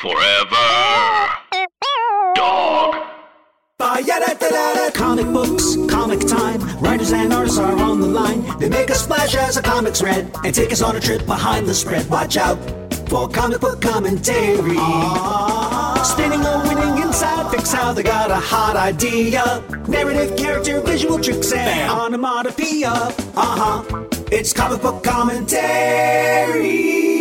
Forever. Dog. Comic books, comic time. Writers and artists are on the line. They make a splash as a comic's read and take us on a trip behind the spread. Watch out for comic book commentary. Spinning a winning inside fix how they got a hot idea. Narrative, character, visual tricks, and onomatopoeia. It's comic book commentary.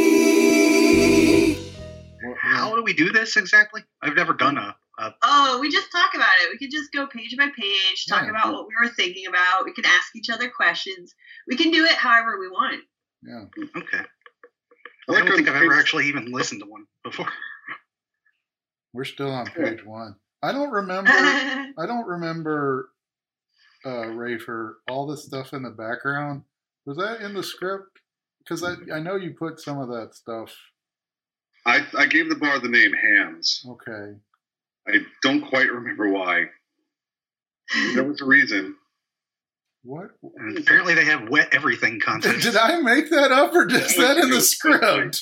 How do we do this exactly? I've never done a we just talk about it. We could just go page by page, talk about what we were thinking about. We can ask each other questions. We can do it however we want. Yeah. Okay. I don't think I've ever actually even listened to one before. We're still on page 1. I don't remember, Rafer, all the stuff in the background. Was that in the script? Because I know you put some of that stuff. I gave the bar the name Hams. Okay. I don't quite remember why. There was a reason. What? And apparently they have wet everything content. Did I make that up or is that in the script?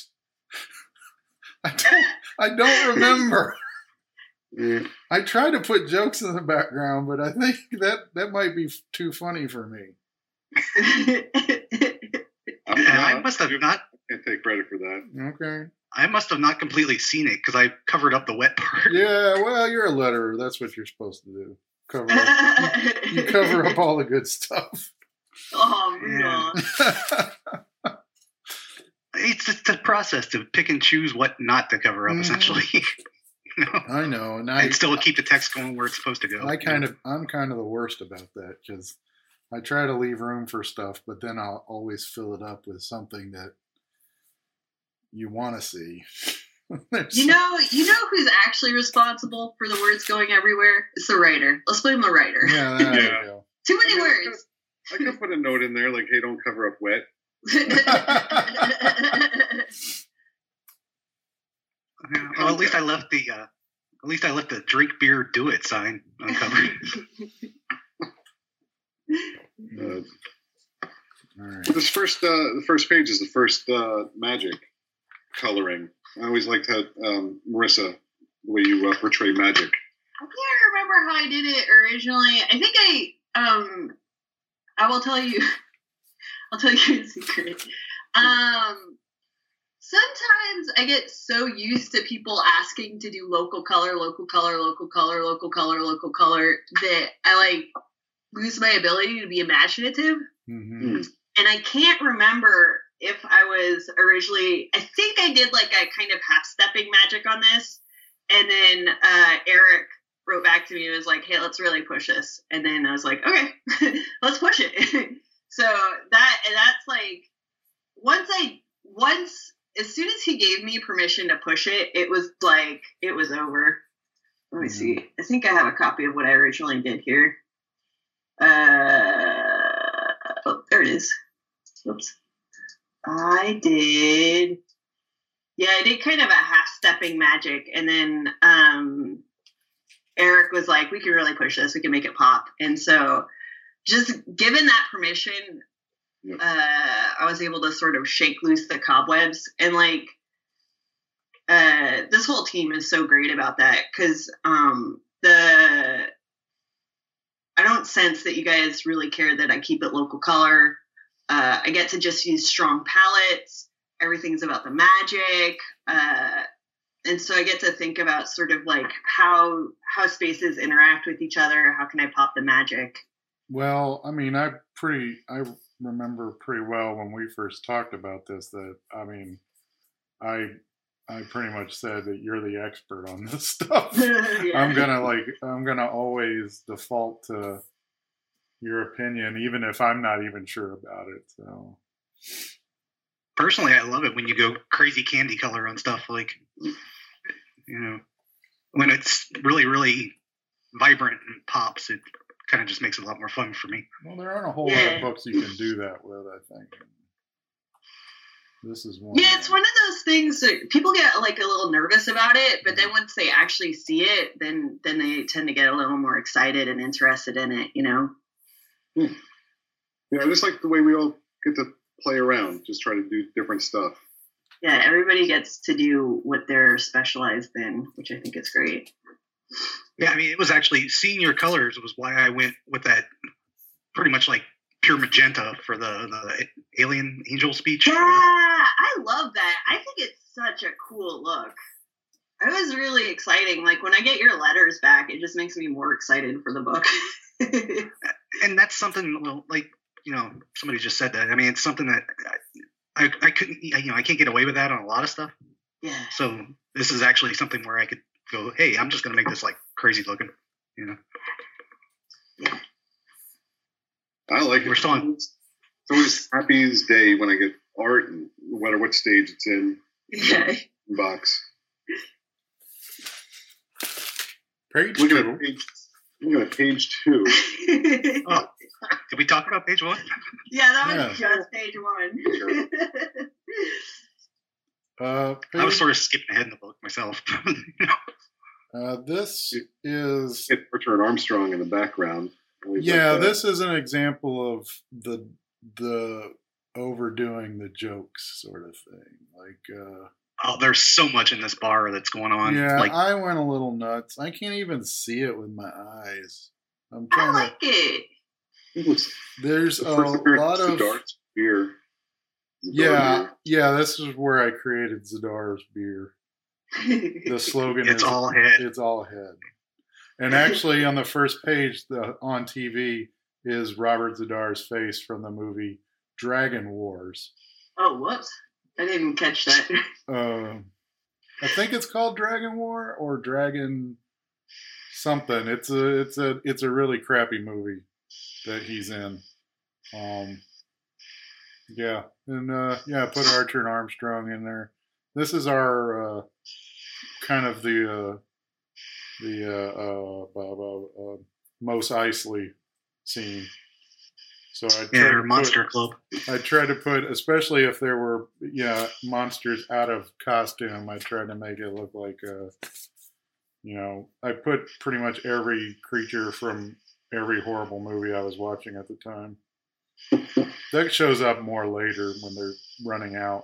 I don't remember. I try to put jokes in the background, but I think that might be too funny for me. I must have not. I can't take credit for that. Okay. I must have not completely seen it because I covered up the wet part. Yeah, well, you're a letterer. That's what you're supposed to do. You cover up all the good stuff. Oh, yeah. It's a process to pick and choose what not to cover up, essentially. I know, and and still keep the text going where it's supposed to go. I'm kind of the worst about that because I try to leave room for stuff, but then I'll always fill it up with something that you want to see. You know who's actually responsible for the words going everywhere? It's the writer. Let's blame the writer. Yeah, there you go. Too many words. I could put a note in there like, hey, don't cover up wet. Well, at least I left the drink beer do it sign uncovered. All right. The first page is the first magic coloring. I always liked how Marissa, the way you portray magic. I can't remember how I did it originally. I think I will tell you. I'll tell you a secret. Sometimes I get so used to people asking to do local color that I lose my ability to be imaginative. Mm-hmm. And I can't remember if I was originally, I think I did a kind of half-stepping magic on this. And then Eric wrote back to me and was like, hey, let's really push this. And then I was like, okay, let's push it. So that's as soon as he gave me permission to push it, it was over. Let me see. I think I have a copy of what I originally did here. There it is. Whoops. I did kind of a half-stepping magic, and then Eric was like, we can really push this, we can make it pop. And so just given that permission, I was able to sort of shake loose the cobwebs, and this whole team is so great about that, because I don't sense that you guys really care that I keep it local color. I get to just use strong palettes. Everything's about the magic. And so I get to think about sort of how spaces interact with each other. How can I pop the magic? Well, I mean, I remember pretty well when we first talked about this that, I mean, I pretty much said that you're the expert on this stuff. Yeah. I'm gonna always default to your opinion, even if I'm not even sure about it. So personally, I love it when you go crazy candy color on stuff, when it's really, really vibrant and pops. It kind of just makes it a lot more fun for me. Well, there aren't a whole lot of books you can do that with, I think. This is one. Yeah, it's one of those things that people get a little nervous about it, but then once they actually see it, then they tend to get a little more excited and interested in it, Yeah, I just like the way we all get to play around, just try to do different stuff. Yeah, everybody gets to do what they're specialized in, which I think is great. Yeah, I mean, it was actually seeing your colors was why I went with that pretty much like pure magenta for the alien angel speech. Yeah, I love that. I think it's such a cool look. It was really exciting. Like when I get your letters back, it just makes me more excited for the book. And that's something, well, like, you know, somebody just said that. I mean, it's something that I couldn't, you know, I can't get away with that on a lot of stuff. Yeah. So this is actually something where I could go, hey, I'm just going to make this like crazy looking, you know. Yeah. I like it. We're still on. It's always Happy's Day when I get art, and no matter what stage it's in, Yeah. box. Page Looking two. at page 2. Oh, did we talk about page 1? Yeah, that was Yeah. just page 1. I was Page, sort of skipping ahead in the book myself. You know? this is It's Richard Armstrong in the background. Always yeah. like that. This is an example of the overdoing the jokes sort of thing. Like Oh, there's so much in this bar that's going on. yeah, Like, I went a little nuts. I can't even see it with my eyes. I'm I trying like it. It was There's the a first appearance lot of of Dart's beer. yeah. This is where I created Zadar's beer. The slogan it's is all head. It's all head. And actually, on the first page, on TV is Robert Zadar's face from the movie Dragon Wars. Oh, whoops. I didn't catch that. I think it's called Dragon War or Dragon something. It's a really crappy movie that he's in. Yeah, and put Archer and Armstrong in there. This is our kind of the Mos Eisley scene. So Yeah, Monster Club. I tried to put, especially if there were monsters out of costume, I tried to make it look like I put pretty much every creature from every horrible movie I was watching at the time. That shows up more later when they're running out.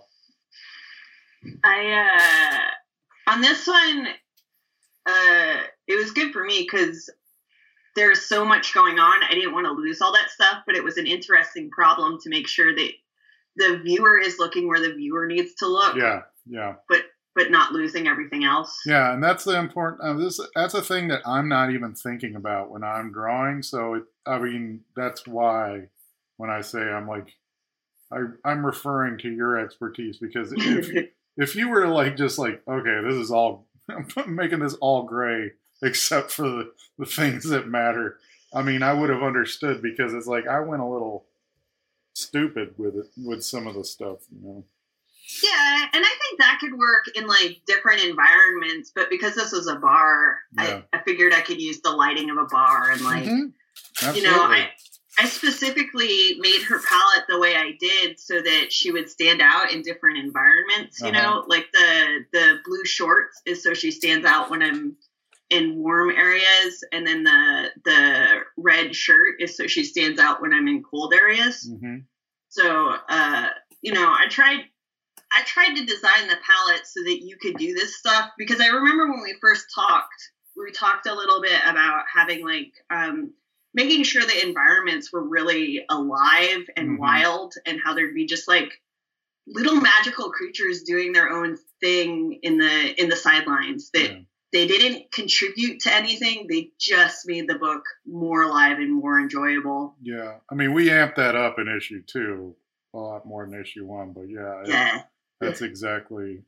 On this one, it was good for me because there's so much going on. I didn't want to lose all that stuff, but it was an interesting problem to make sure that the viewer is looking where the viewer needs to look. Yeah. But not losing everything else. Yeah, and that's the important. That's a thing that I'm not even thinking about when I'm drawing. So that's why when I say I'm like, I'm referring to your expertise, because if you were to okay, this is all, I'm making this all gray except for the things that matter. I mean, I would have understood, because it's like I went a little stupid with it, with some of the stuff, Yeah, and I think that could work in different environments, but because this was a bar, Yeah. I figured I could use the lighting of a bar and Absolutely. I specifically made her palette the way I did so that she would stand out in different environments, like the blue shorts is so she stands out when I'm in warm areas, and then the red shirt is so she stands out when I'm in cold areas. Mm-hmm. So, I tried to design the palette so that you could do this stuff, because I remember when we first talked, we talked a little bit about having making sure the environments were really alive and Mhm. wild, and how there'd be just little magical creatures doing their own thing in the sidelines that they didn't contribute to anything. They just made the book more alive and more enjoyable. Yeah. I mean, we amped that up in issue 2 a lot more than issue 1, but Yeah. that's exactly,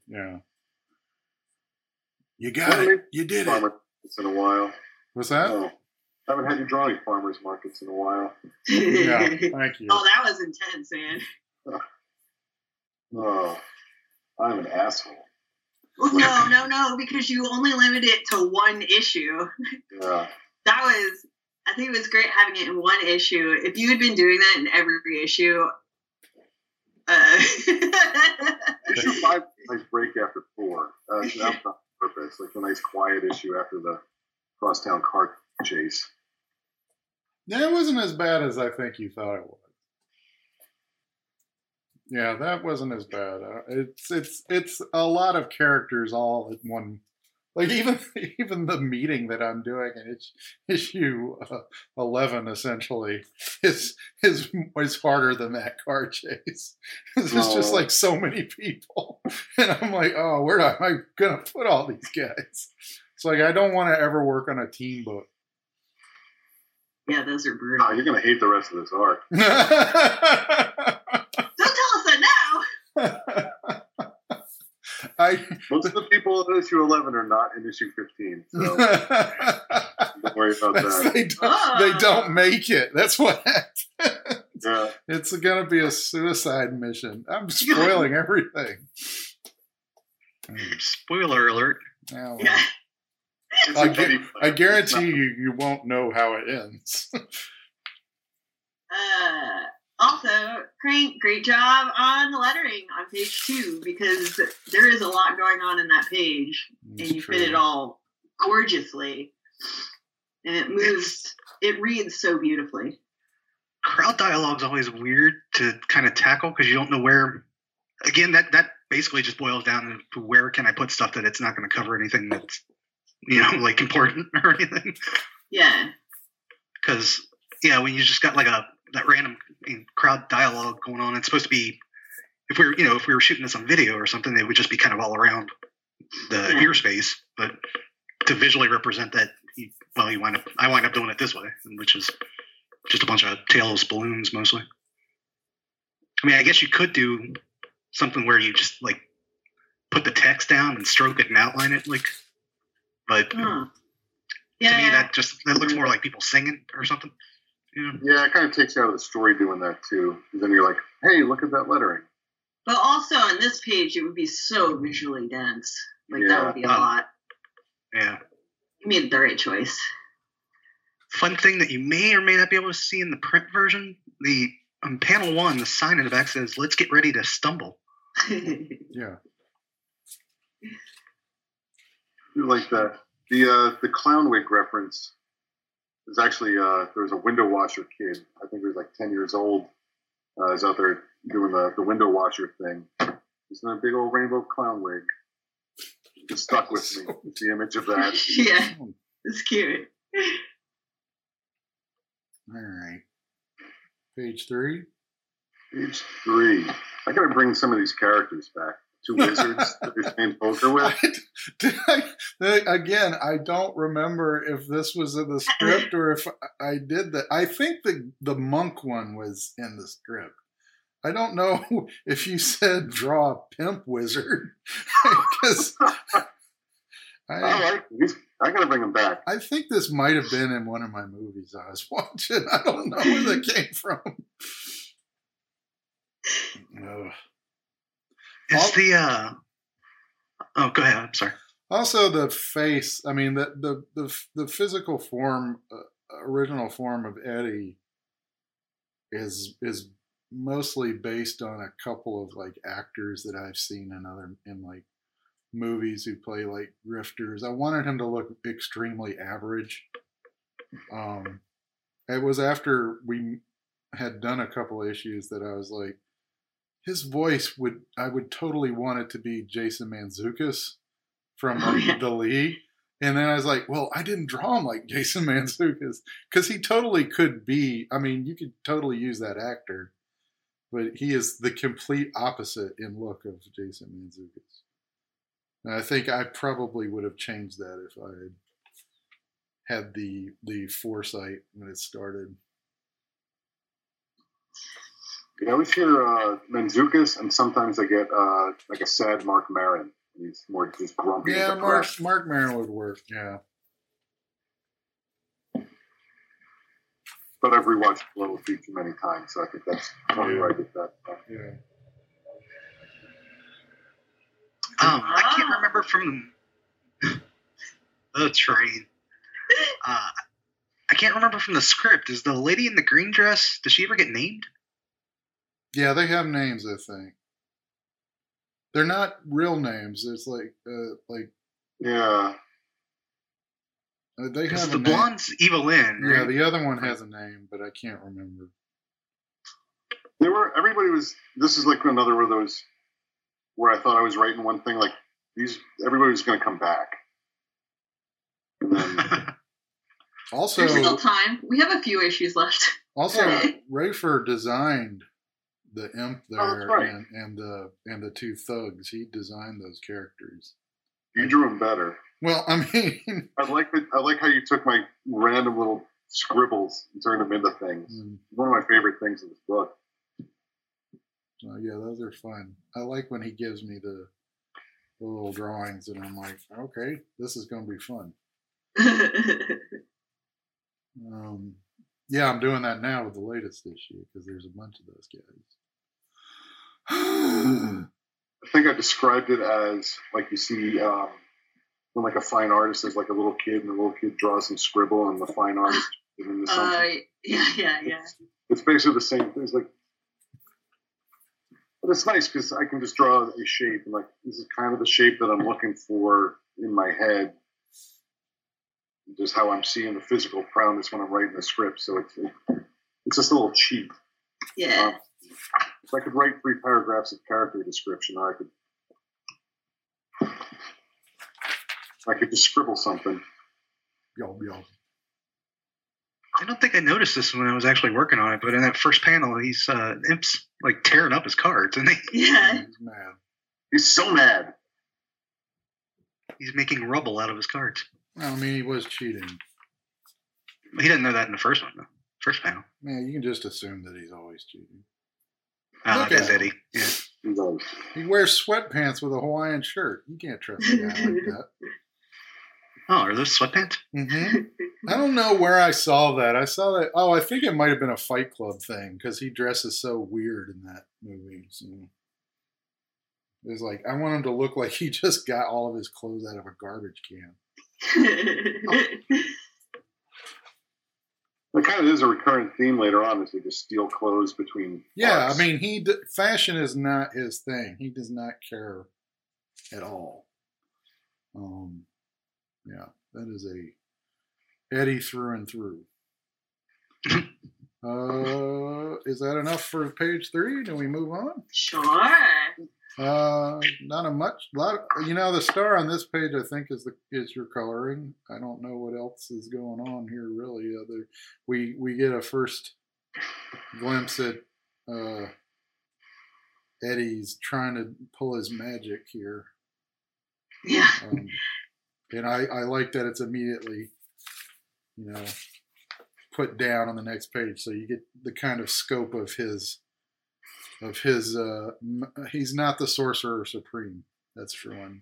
You got it. You did it. Farmers markets in a while. What's that? Oh, I haven't had you drawing farmers markets in a while. Yeah, thank you. Oh, that was intense, man. Oh, I'm an asshole. No, because you only limited it to one issue. Yeah. I think it was great having it in one issue. If you had been doing that in every issue, Issue 5 is a nice break after 4. That's not on purpose. A nice quiet issue after the crosstown car chase. Yeah, it wasn't as bad as I think you thought it was. Yeah, that wasn't as bad. It's a lot of characters all at one. Like even the meeting that I'm doing in issue 11 essentially is harder than that car chase. There's just like so many people, and I'm like, oh, where am I gonna put all these guys? It's like I don't want to ever work on a team book. Yeah, those are brutal. Oh, you're gonna hate the rest of this arc. Don't tell us that now. Most of the people in issue 11 are not in issue 15, so don't worry about that. They don't make it. That's what happened. Yeah. It's going to be a suicide mission. I'm spoiling everything. Spoiler alert. Now, Yeah. I guarantee you won't know how it ends. Also, Crank, great job on the lettering on page 2, because there is a lot going on in that page, and you fit it all gorgeously, and it reads so beautifully. Crowd dialogue's always weird to kind of tackle because you don't know where. Again, that basically just boils down to where can I put stuff that it's not going to cover anything that's like important or anything. Yeah. Because when you just got like that random crowd dialogue going on, it's supposed to be if we were shooting this on video or something, it would just be kind of all around the ear space. But to visually represent that, I wind up doing it this way, which is just a bunch of tailless balloons mostly. I mean, I guess you could do something where you just like put the text down and stroke it and outline it, but to me that looks more like people singing or something. Yeah, it kind of takes you out of the story doing that too. And then you're like, hey, look at that lettering. But also on this page, it would be so visually dense. That would be a lot. Yeah. You made the right choice. Fun thing that you may or may not be able to see in the print version, on panel 1, the sign in the back says, "Let's get ready to stumble." Yeah. Like the clown wig reference is actually there was a window washer kid. I think he was like 10 years old. Is out there doing the window washer thing. He's in a big old rainbow clown wig. It just stuck with me. It's the image of that. Yeah, it's cute. All right. Page 3. Page 3. I gotta bring some of these characters back. 2 wizards that they're playing poker with. Again, I don't remember if this was in the script or if I did that. I think the monk one was in the script. I don't know if you said draw a pimp wizard. Because I gotta bring them back. I think this might have been in one of my movies I was watching. I don't know where that came from. It's oh, go ahead. I'm sorry. Also, the face. I mean, the physical form, original form of Eddie, is mostly based on a couple of like actors that I've seen in like movies who play like grifters. I wanted him to look extremely average. It was after we had done a couple issues that I was like, his voice I would totally want it to be Jason Mantzoukas from The League. And then I was like, well, I didn't draw him like Jason Mantzoukas because he totally could be. I mean, you could totally use that actor, but he is the complete opposite in look of Jason Mantzoukas. And I think I probably would have changed that if I had the foresight when it started. I always hear Mantzoukas, and sometimes I get like a sad Mark Maron. He's more just grumpy. Yeah, Mark Maron would work. Yeah. But I've rewatched Little Feature many times, so I think that's probably where I get that. Yeah. I can't remember from the train. I can't remember from the script. Is the lady in the green dress? Does she ever get named? Yeah, they have names. I think they're not real names. It's like yeah. They have the blonde's Evelyn. Yeah, right? the other one has a name, but I can't remember. Everybody was. This is like another one of those where I thought I was writing one thing. Like everybody was going to come back. And then, Also, There's still time. We have a few issues left. Also, Rafer designed the imp there, that's right. and the two thugs. He designed those characters. you drew them better. Well, I mean, I like how you took my random little scribbles and turned them into things. One of my favorite things in this book. yeah, those are fun. I like when he gives me the little drawings, and I'm like, okay, this is going to be fun. Yeah, I'm doing that now with the latest issue because there's a bunch of those guys. I think I described it as like you see when like a fine artist is like a little kid and the little kid draws some scribble and the fine artist is into something. Yeah. It's basically the same thing. It's like, but it's nice because I can just draw a shape and like this is kind of the shape that I'm looking for in my head. Just how I'm seeing the physical prowess when I'm writing the script. So it's just a little cheap. Yeah. If I could write 3 paragraphs of character description, I could just scribble something. Yo. I don't think I noticed this when I was actually working on it, but in that first panel, he's Imp's like tearing up his cards, and Yeah. He's mad. He's so mad. he's making rubble out of his cards. Well, I mean, he was cheating. He didn't know that in the first one, though. First panel. Man, you can just assume that he's always cheating. That is Eddie. Yeah. He does. He wears sweatpants with a Hawaiian shirt. You can't trust a guy like that. Oh, are those sweatpants? Mm-hmm. I don't know where I saw that. I saw that. Oh, I think it might have been a Fight Club thing because he dresses so weird in that movie. So it was like, I want him to look like he just got all of his clothes out of a garbage can. That kind of is a recurrent theme later on, is they just steal clothes between. Yeah, parts. I mean, fashion is not his thing. He does not care at all. Yeah, that is a Eddie through and through. Is that enough for page 3? Do we move on? Sure. Not a lot. The star on this page, I think, is your coloring. I don't know what else is going on here, really. We get a first glimpse at Eddie's trying to pull his magic here. Yeah. And I like that it's immediately, put down on the next page, so you get the kind of scope of his. He's not the Sorcerer Supreme. That's for one.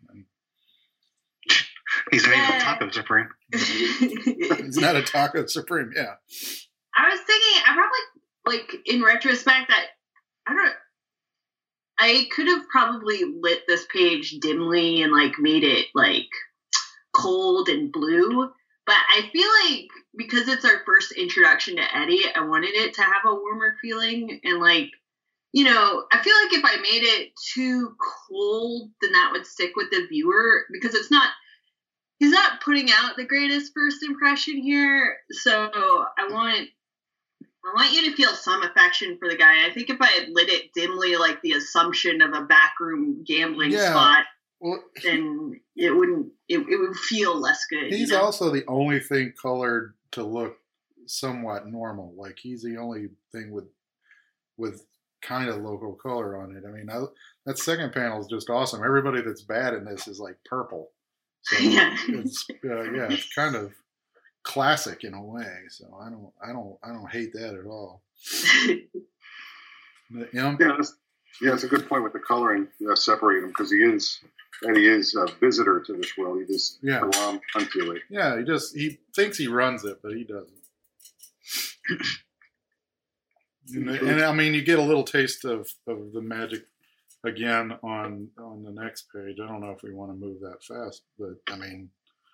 He's not even a Taco Supreme. He's not a Taco Supreme. Yeah. I was thinking, I probably, in retrospect, I could have probably lit this page dimly and, made it, cold and blue. But I feel like because it's our first introduction to Eddie, I wanted it to have a warmer feeling. And, I feel like if I made it too cold, then that would stick with the viewer because he's not putting out the greatest first impression here. So I want you to feel some affection for the guy. I think if I had lit it dimly, like the assumption of a backroom gambling spot, then it would feel less good. He's also the only thing colored to look somewhat normal. Like he's the only thing with kind of local color on it. I mean, that second panel is just awesome. Everybody that's bad in this is like purple. So it's kind of classic in a way. So I don't hate that at all. It's a good point with the coloring. Separate him because Eddie is a visitor to this world. He just unto it. Yeah, he thinks he runs it, but he doesn't. And I mean, you get a little taste of the magic again on the next page. I don't know if we want to move that fast, but I mean,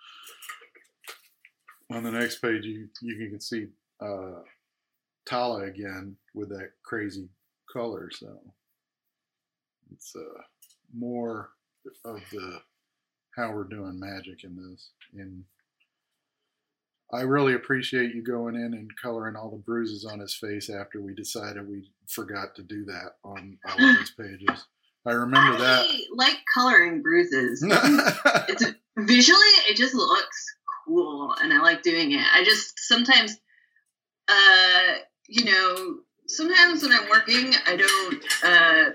on the next page, you can see Tala again with that crazy color. So it's more of the how we're doing magic in this. I really appreciate you going in and coloring all the bruises on his face after we decided we forgot to do that on all of his pages. I remember that. I like coloring bruises. It's visually, it just looks cool, and I like doing it. I just sometimes, sometimes when I'm working, I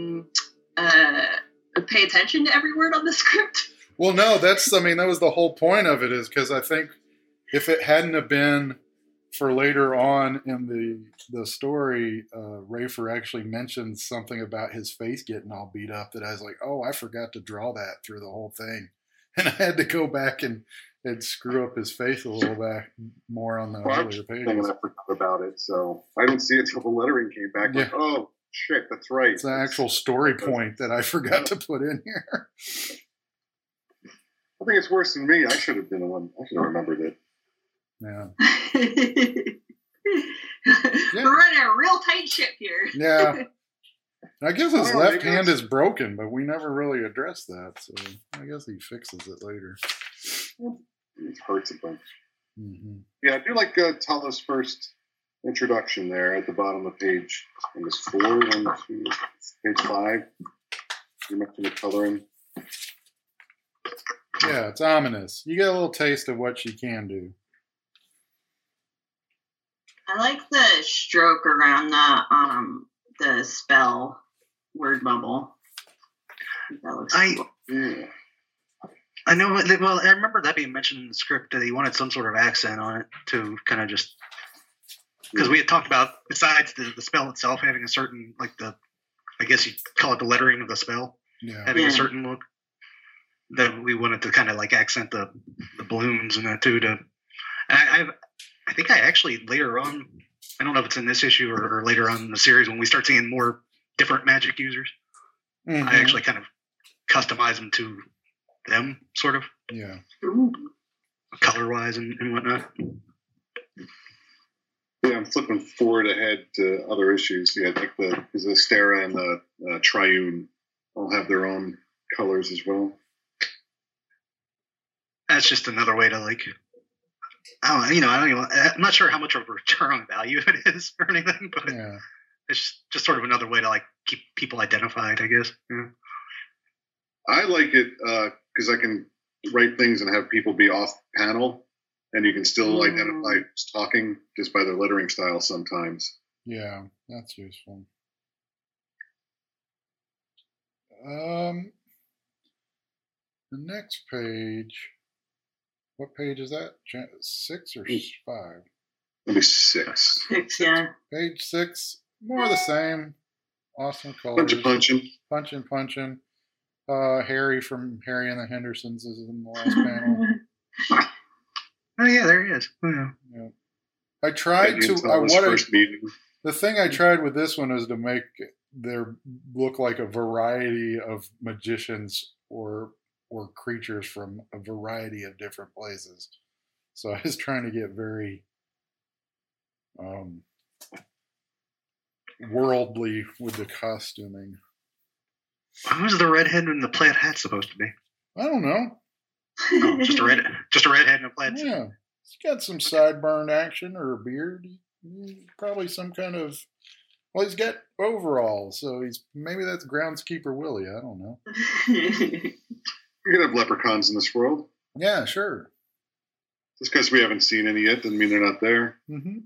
don't pay attention to every word on the script. Well, no, that was the whole point of it, is because I think if it hadn't have been for later on in the story, Rafer actually mentioned something about his face getting all beat up that I was like, oh, I forgot to draw that through the whole thing. And I had to go back and screw up his face a little bit more on the earlier pages. I forgot about it, so I didn't see it till the lettering came back. Yeah. Like, oh, shit, that's right. It's an actual story point that I forgot to put in here. I think it's worse than me. I should have been the one. I should have remembered it. Yeah. We're running a real tight ship here. Yeah. I guess his left hand is broken, but we never really addressed that, so I guess he fixes it later. It hurts a bunch. Mm-hmm. Yeah, I do like Tala's first introduction there at the bottom of page. I think it's 4, 1, 2, page 5. You mentioned the coloring. Yeah, it's ominous. You get a little taste of what she can do. I like the stroke around the spell word bubble. That looks cool. Yeah. I know. Well, I remember that being mentioned in the script that he wanted some sort of accent on it to kind of just because we had talked about besides the spell itself having a certain I guess you'd call it the lettering of the spell having a certain look that we wanted to kind of like accent the blooms and that too. I think I actually later on, I don't know if it's in this issue or later on in the series when we start seeing more different magic users, I actually kind of customize them to them, sort of. Yeah. Color-wise and whatnot. Yeah, I'm flipping forward ahead to other issues. Yeah, I think the Stera and the Triune all have their own colors as well. That's just another way to I'm not sure how much of a return on value it is or anything, but it's just sort of another way to keep people identified, I guess. Yeah. I like it because I can write things and have people be off panel, and you can still identify who's talking just by their lettering style sometimes. Yeah, that's useful. The next page. What page is that? 6 or 5? Maybe 6. 6, yeah. Page 6, more the same. Awesome colors. Punching. Harry from Harry and the Hendersons is in the last panel. Oh yeah, there he is. Yeah. I tried to. The thing I tried with this one is to make there look like a variety of magicians or creatures from a variety of different places. So I was trying to get very worldly with the costuming. Who's the redhead in the plaid hat supposed to be? I don't know. Oh, just a redhead in a plaid suit. Yeah, he's got some sideburn action or a beard. Probably some kind of. Well, he's got overalls, so maybe that's Groundskeeper Willie. I don't know. You can have leprechauns in this world. Yeah, sure. Just because we haven't seen any yet doesn't mean they're not there. Mm-hmm.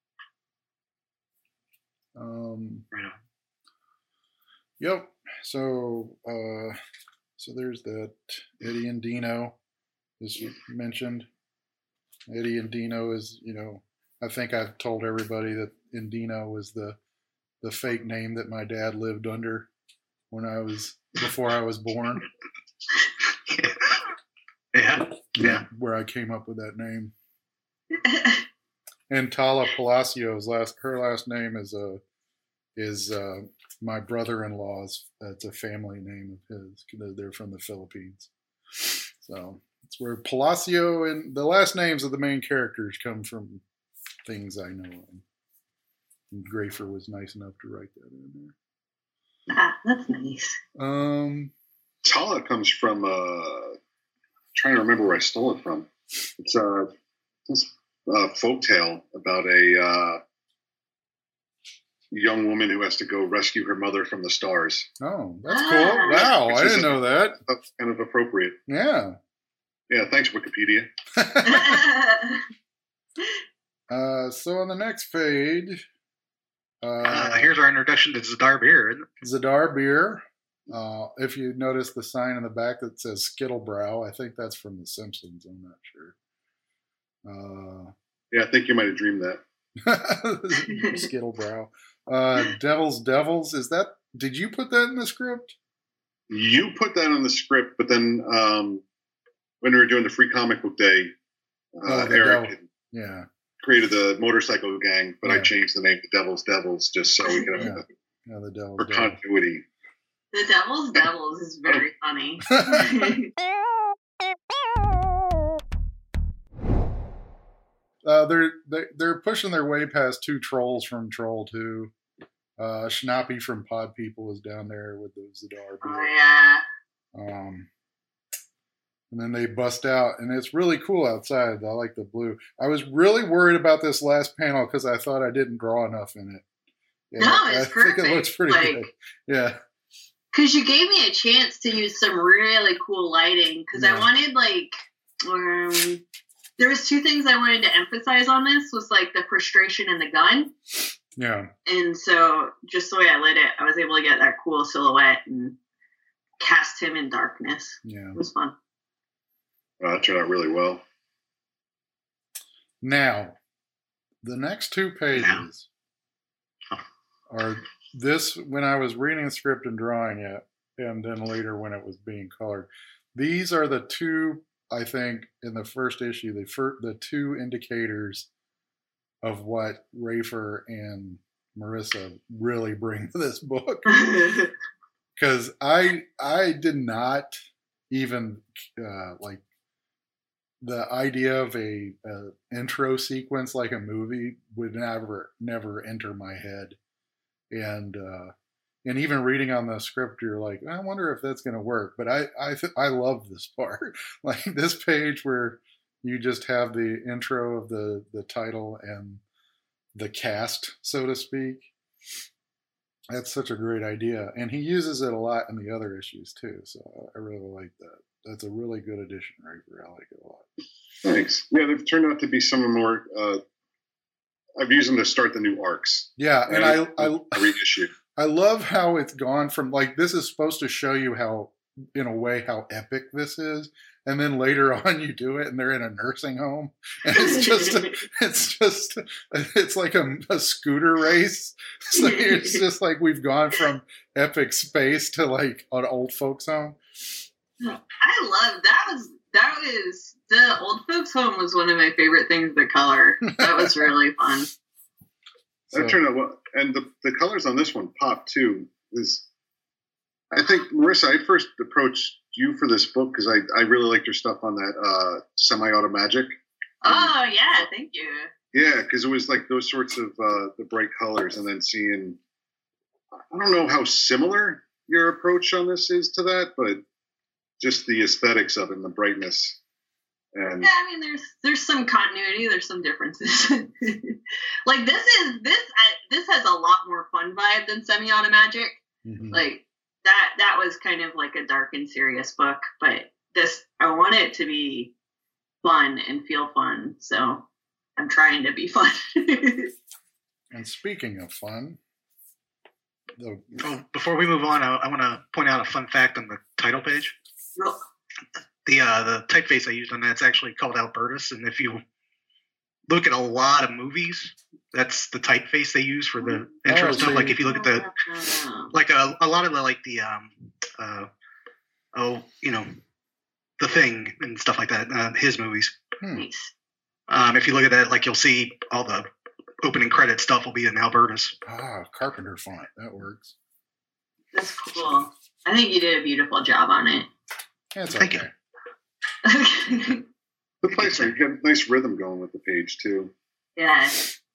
Right. Yep. So there's that. Eddie and Dino is mentioned. Eddie and Dino is, I think I've told everybody that Indino was the fake name that my dad lived under before I was born. Yeah. Where I came up with that name. And Tala Palacios, her last name is my brother-in-law's. That's a family name of his. They're from the Philippines. So it's where Palacio and the last names of the main characters come from things I know. And Grafer was nice enough to write that in there. Ah, that's nice. Tala comes from trying to remember where I stole it from. It's folktale about a young woman who has to go rescue her mother from the stars. Oh, that's cool. Wow, I didn't know that. That's kind of appropriate. Yeah. Yeah, thanks, Wikipedia. So on the next page, Here's our introduction to Zadar beer. Isn't it? Zadar beer. If you notice the sign in the back that says Skittlebrow, I think that's from The Simpsons. I'm not sure. Yeah, I think you might have dreamed that. Skittlebrow. Devils. Is that? Did you put that in the script? You put that in the script, but then when we were doing the Free Comic Book Day, Eric created the motorcycle gang, but I changed the name to Devils just so we could have the Devils for continuity. The Devils is very funny. They're pushing their way past two trolls from Troll 2. Schnappy from Pod People is down there with the Zadar beer. Oh yeah. And then they bust out, and it's really cool outside. I like the blue. I was really worried about this last panel because I thought I didn't draw enough in it. Yeah, no, it's perfect. I think it looks pretty good. Yeah. Because you gave me a chance to use some really cool lighting. Because I wanted there was two things I wanted to emphasize on this was like the frustration in the gun. Yeah. And so just the way I lit it, I was able to get that cool silhouette and cast him in darkness. Yeah. It was fun. That turned out really well. Now, the next two pages are this when I was reading the script and drawing it, and then later when it was being colored. These are the two, I think, in the first issue, the two indicators of what Rafer and Marissa really bring to this book. Because I did not even like the idea of a intro sequence like a movie would never enter my head, and even reading on the script, you're like, I wonder if that's going to work. But I love this part, like this page where you just have the intro of the title and the cast, so to speak. That's such a great idea, and he uses it a lot in the other issues too. So I really like that. That's a really good addition, Rafer. I like it a lot. Thanks. Yeah, they've turned out to be some of more. I've used them to start the new arcs. Yeah, and I reissue. I love how it's gone from like this is supposed to show you how, in a way, how epic this is, and then later on you do it, and they're in a nursing home, and it's like a scooter race. So it's just like we've gone from epic space to like an old folks home. I love that was the old folks home was one of my favorite things to color. That was really fun. That turned out well, and the colors on this one pop too. I think Marissa, I first approached you for this book because I really liked your stuff on that Semi-Auto Magic. Oh yeah, thank you. Yeah, because it was like those sorts of the bright colors, and then seeing, I don't know how similar your approach on this is to that, but just the aesthetics of it and the brightness. And yeah, I mean, there's some continuity, there's some differences. Like this has a lot more fun vibe than Semi-Auto Magic. Mm-hmm. Like that was kind of like a dark and serious book, but this I want it to be fun and feel fun, so I'm trying to be fun. And speaking of fun, before we move on, I want to point out a fun fact on the title page. The typeface I used on that's actually called Albertus, and if you look at a lot of movies, that's the typeface they use for the intro stuff. Like if you look at the like a lot of The Thing and stuff like that, his movies. Nice. If you look at that, like you'll see all the opening credit stuff will be in Albertus. Carpenter font, that works. That's cool. I think you did a beautiful job on it. That's Thank okay. you. the place, you have a nice rhythm going with the page too. Yeah.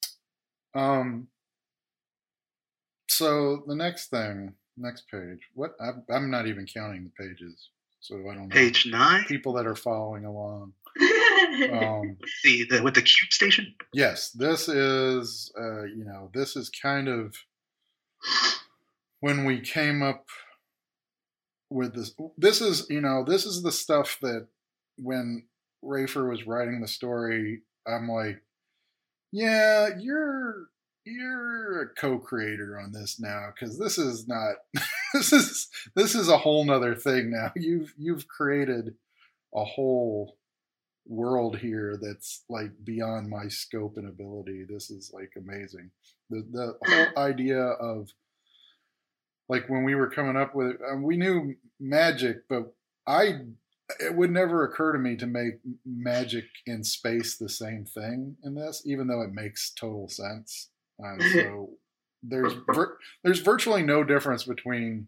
So the next page. What? I'm not even counting the pages, so I don't know. Page 9. People that are following along. With the Cube Station. Yes, this is this is kind of when we came up with this. This is the stuff that when Rafer was writing the story, I'm like, yeah, you're a co-creator on this now, because this is not this is a whole nother thing now. You've created a whole world here that's like beyond my scope and ability. This is like amazing. The whole idea of like when we were coming up with it, we knew magic, but it would never occur to me to make magic in space the same thing in this, even though it makes total sense. So there's virtually no difference between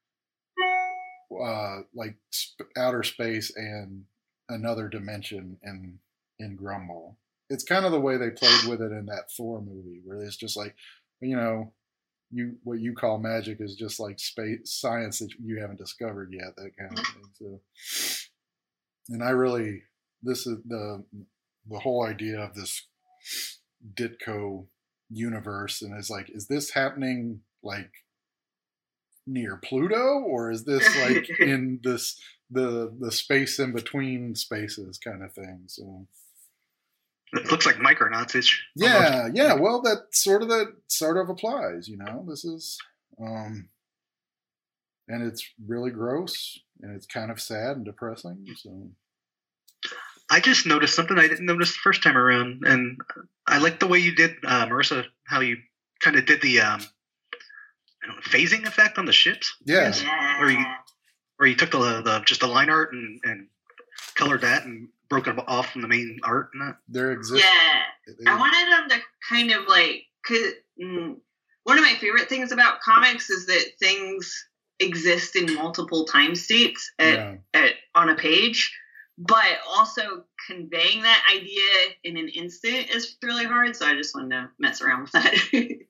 like outer space and another dimension in Grumble. It's kind of the way they played with it in that Thor movie, where it's just like, what you call magic is just like space science that you haven't discovered yet, that kind of thing. So, and this is the whole idea of this Ditko universe, and it's like, is this happening like near Pluto, or is this like in the space in between spaces kind of thing? So it looks like Micronauts-ish. Yeah. Well, that sort of applies. This is, and it's really gross, and it's kind of sad and depressing. So I just noticed something I didn't notice the first time around, and I like the way you did, Marissa, how you kind of did the phasing effect on the ships. Yeah. Where you took just the line art and colored that and broke it off from the main art and that. There exists. Yeah, I wanted them to kind of like, cause one of my favorite things about comics is that things exist in multiple time states on a page, but also conveying that idea in an instant is really hard. So I just wanted to mess around with that.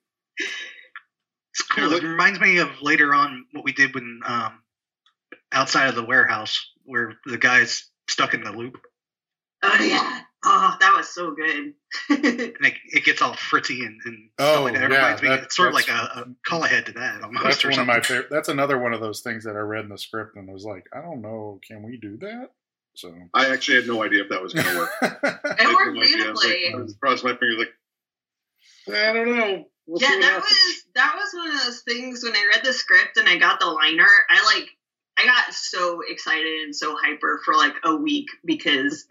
It's cool. It reminds me of later on what we did when outside of the warehouse, where the guy's stuck in the loop. Oh yeah! Oh, that was so good. And it gets all fritzy and stuff like that. Reminds me, it's sort of like a call ahead to that. Almost, that's one of my favorite. That's another one of those things that I read in the script and was like, I don't know, can we do that? So I actually had no idea if that was going to work. It worked beautifully. I was crossing my fingers, like, I don't know. We'll that was one of those things when I read the script and I got the liner. I got so excited and so hyper for like a week, because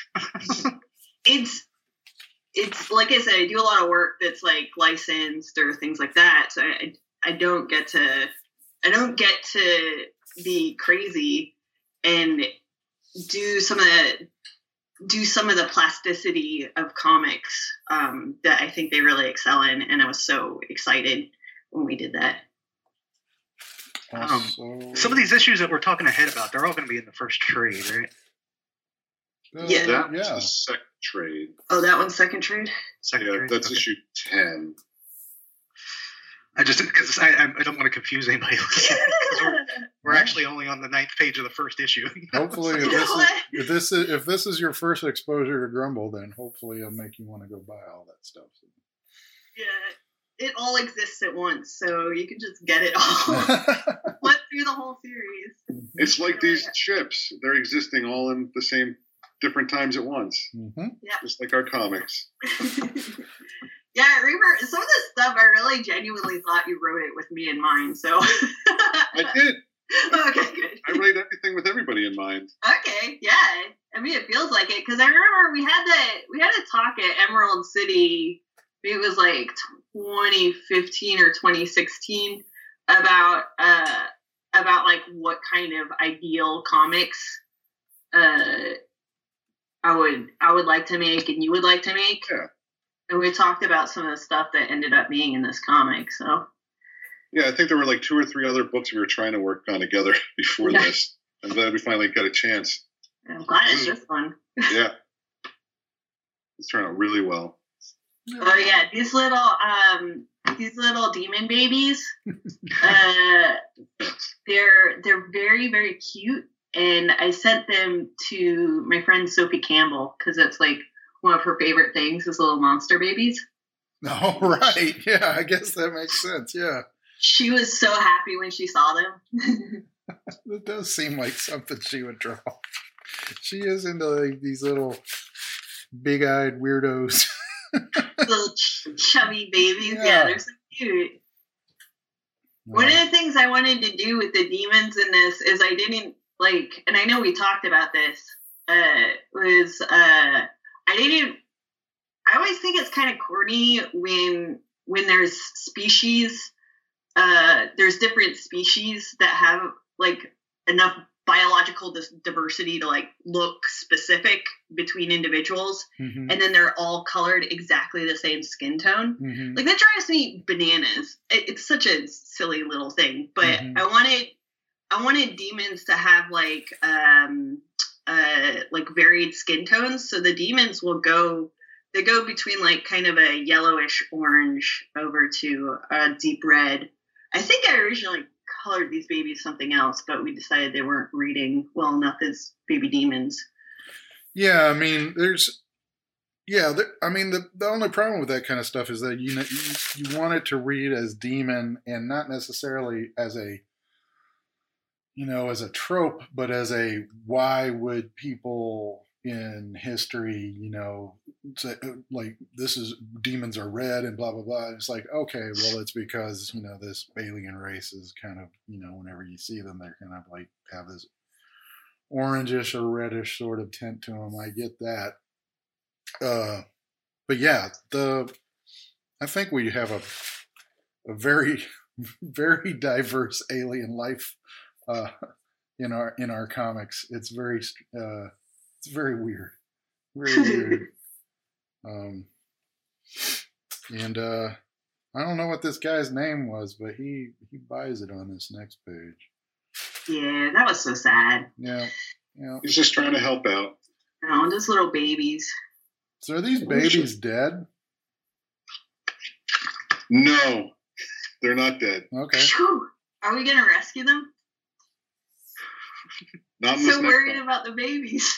it's like I said, I do a lot of work that's like licensed or things like that. So I don't get to be crazy and do some of the plasticity of comics that I think they really excel in. And I was so excited when we did that. Some of these issues that we're talking ahead about, they're all going to be in the first trade, right? That's the second trade. Oh, that one's second trade? Trade? That's issue 10. Because I don't want to confuse anybody. We're actually only on the 9th page of the first issue. Hopefully, if this is your first exposure to Grumble, then hopefully it'll make you want to go buy all that stuff. Yeah. It all exists at once, so you can just get it all. Flip through the whole series. It's like these ships. They're existing all in the same different times at once. Mm-hmm. Yeah. Just like our comics. Yeah, I remember some of this stuff I really genuinely thought you wrote it with me in mind, so. I did. Okay, good. I write everything with everybody in mind. Okay, yeah. I mean, it feels like it, because I remember we had a talk at Emerald City. It was like 2015 or 2016 about like what kind of ideal comics I would like to make and you would like to make. Yeah. And we talked about some of the stuff that ended up being in this comic. So yeah, I think there were like 2 or 3 other books we were trying to work on together before this. I'm glad we finally got a chance. I'm glad it's this one. Yeah. It's turned out really well. Oh yeah, these little demon babies, they're very, very cute, and I sent them to my friend Sophie Campbell because it's like one of her favorite things is little monster babies. Oh, right. Yeah, I guess that makes sense. Yeah. She was so happy when she saw them. It does seem like something she would draw. She is into like these little big-eyed weirdos. Little chubby babies. Yeah. Yeah, they're so cute. One of the things I wanted to do with the demons in this is I didn't like, and I know we talked about this, I always think it's kind of corny when there's species, there's different species that have like enough biological diversity to like look specific between individuals, Mm-hmm. and then they're all colored exactly the same skin tone. Mm-hmm. Like that drives me bananas. It's such a silly little thing, but Mhm. I wanted demons to have like varied skin tones. So the demons will go between like kind of a yellowish orange over to a deep red. I think I originally colored these babies something else, but we decided they weren't reading well enough as baby demons. Yeah, I mean, the only problem with that kind of stuff is that you want it to read as demon and not necessarily as a trope, but as a why would people in history, say, like this is demons are red and blah blah blah. It's like, okay, well, it's because this alien race is kind of whenever you see them, they're kind of like have this orangish or reddish sort of tint to them. I get that. But yeah, I think we have a very, very diverse alien life in our comics. It's very weird, very weird. And I don't know what this guy's name was, but he buys it on this next page. Yeah, that was so sad. Yeah. He's just trying to help out. Oh, those little babies. So are these babies dead? No, they're not dead. Okay. Phew. Are we going to rescue them? Not in this So next worried one. about the babies.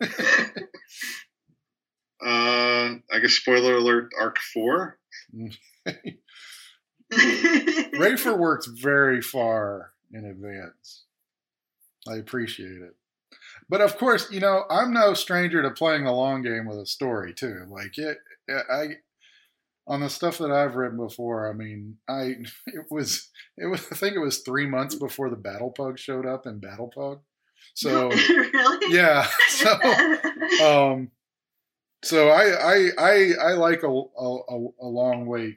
I guess spoiler alert, Arc 4. Rafer works very far in advance. I appreciate it. But of course, I'm no stranger to playing the long game with a story too. Like on the stuff that I've written before, I mean, I think it was 3 months before the Battle Pug showed up in Battle Pug. So Really? yeah, so I like a long wait.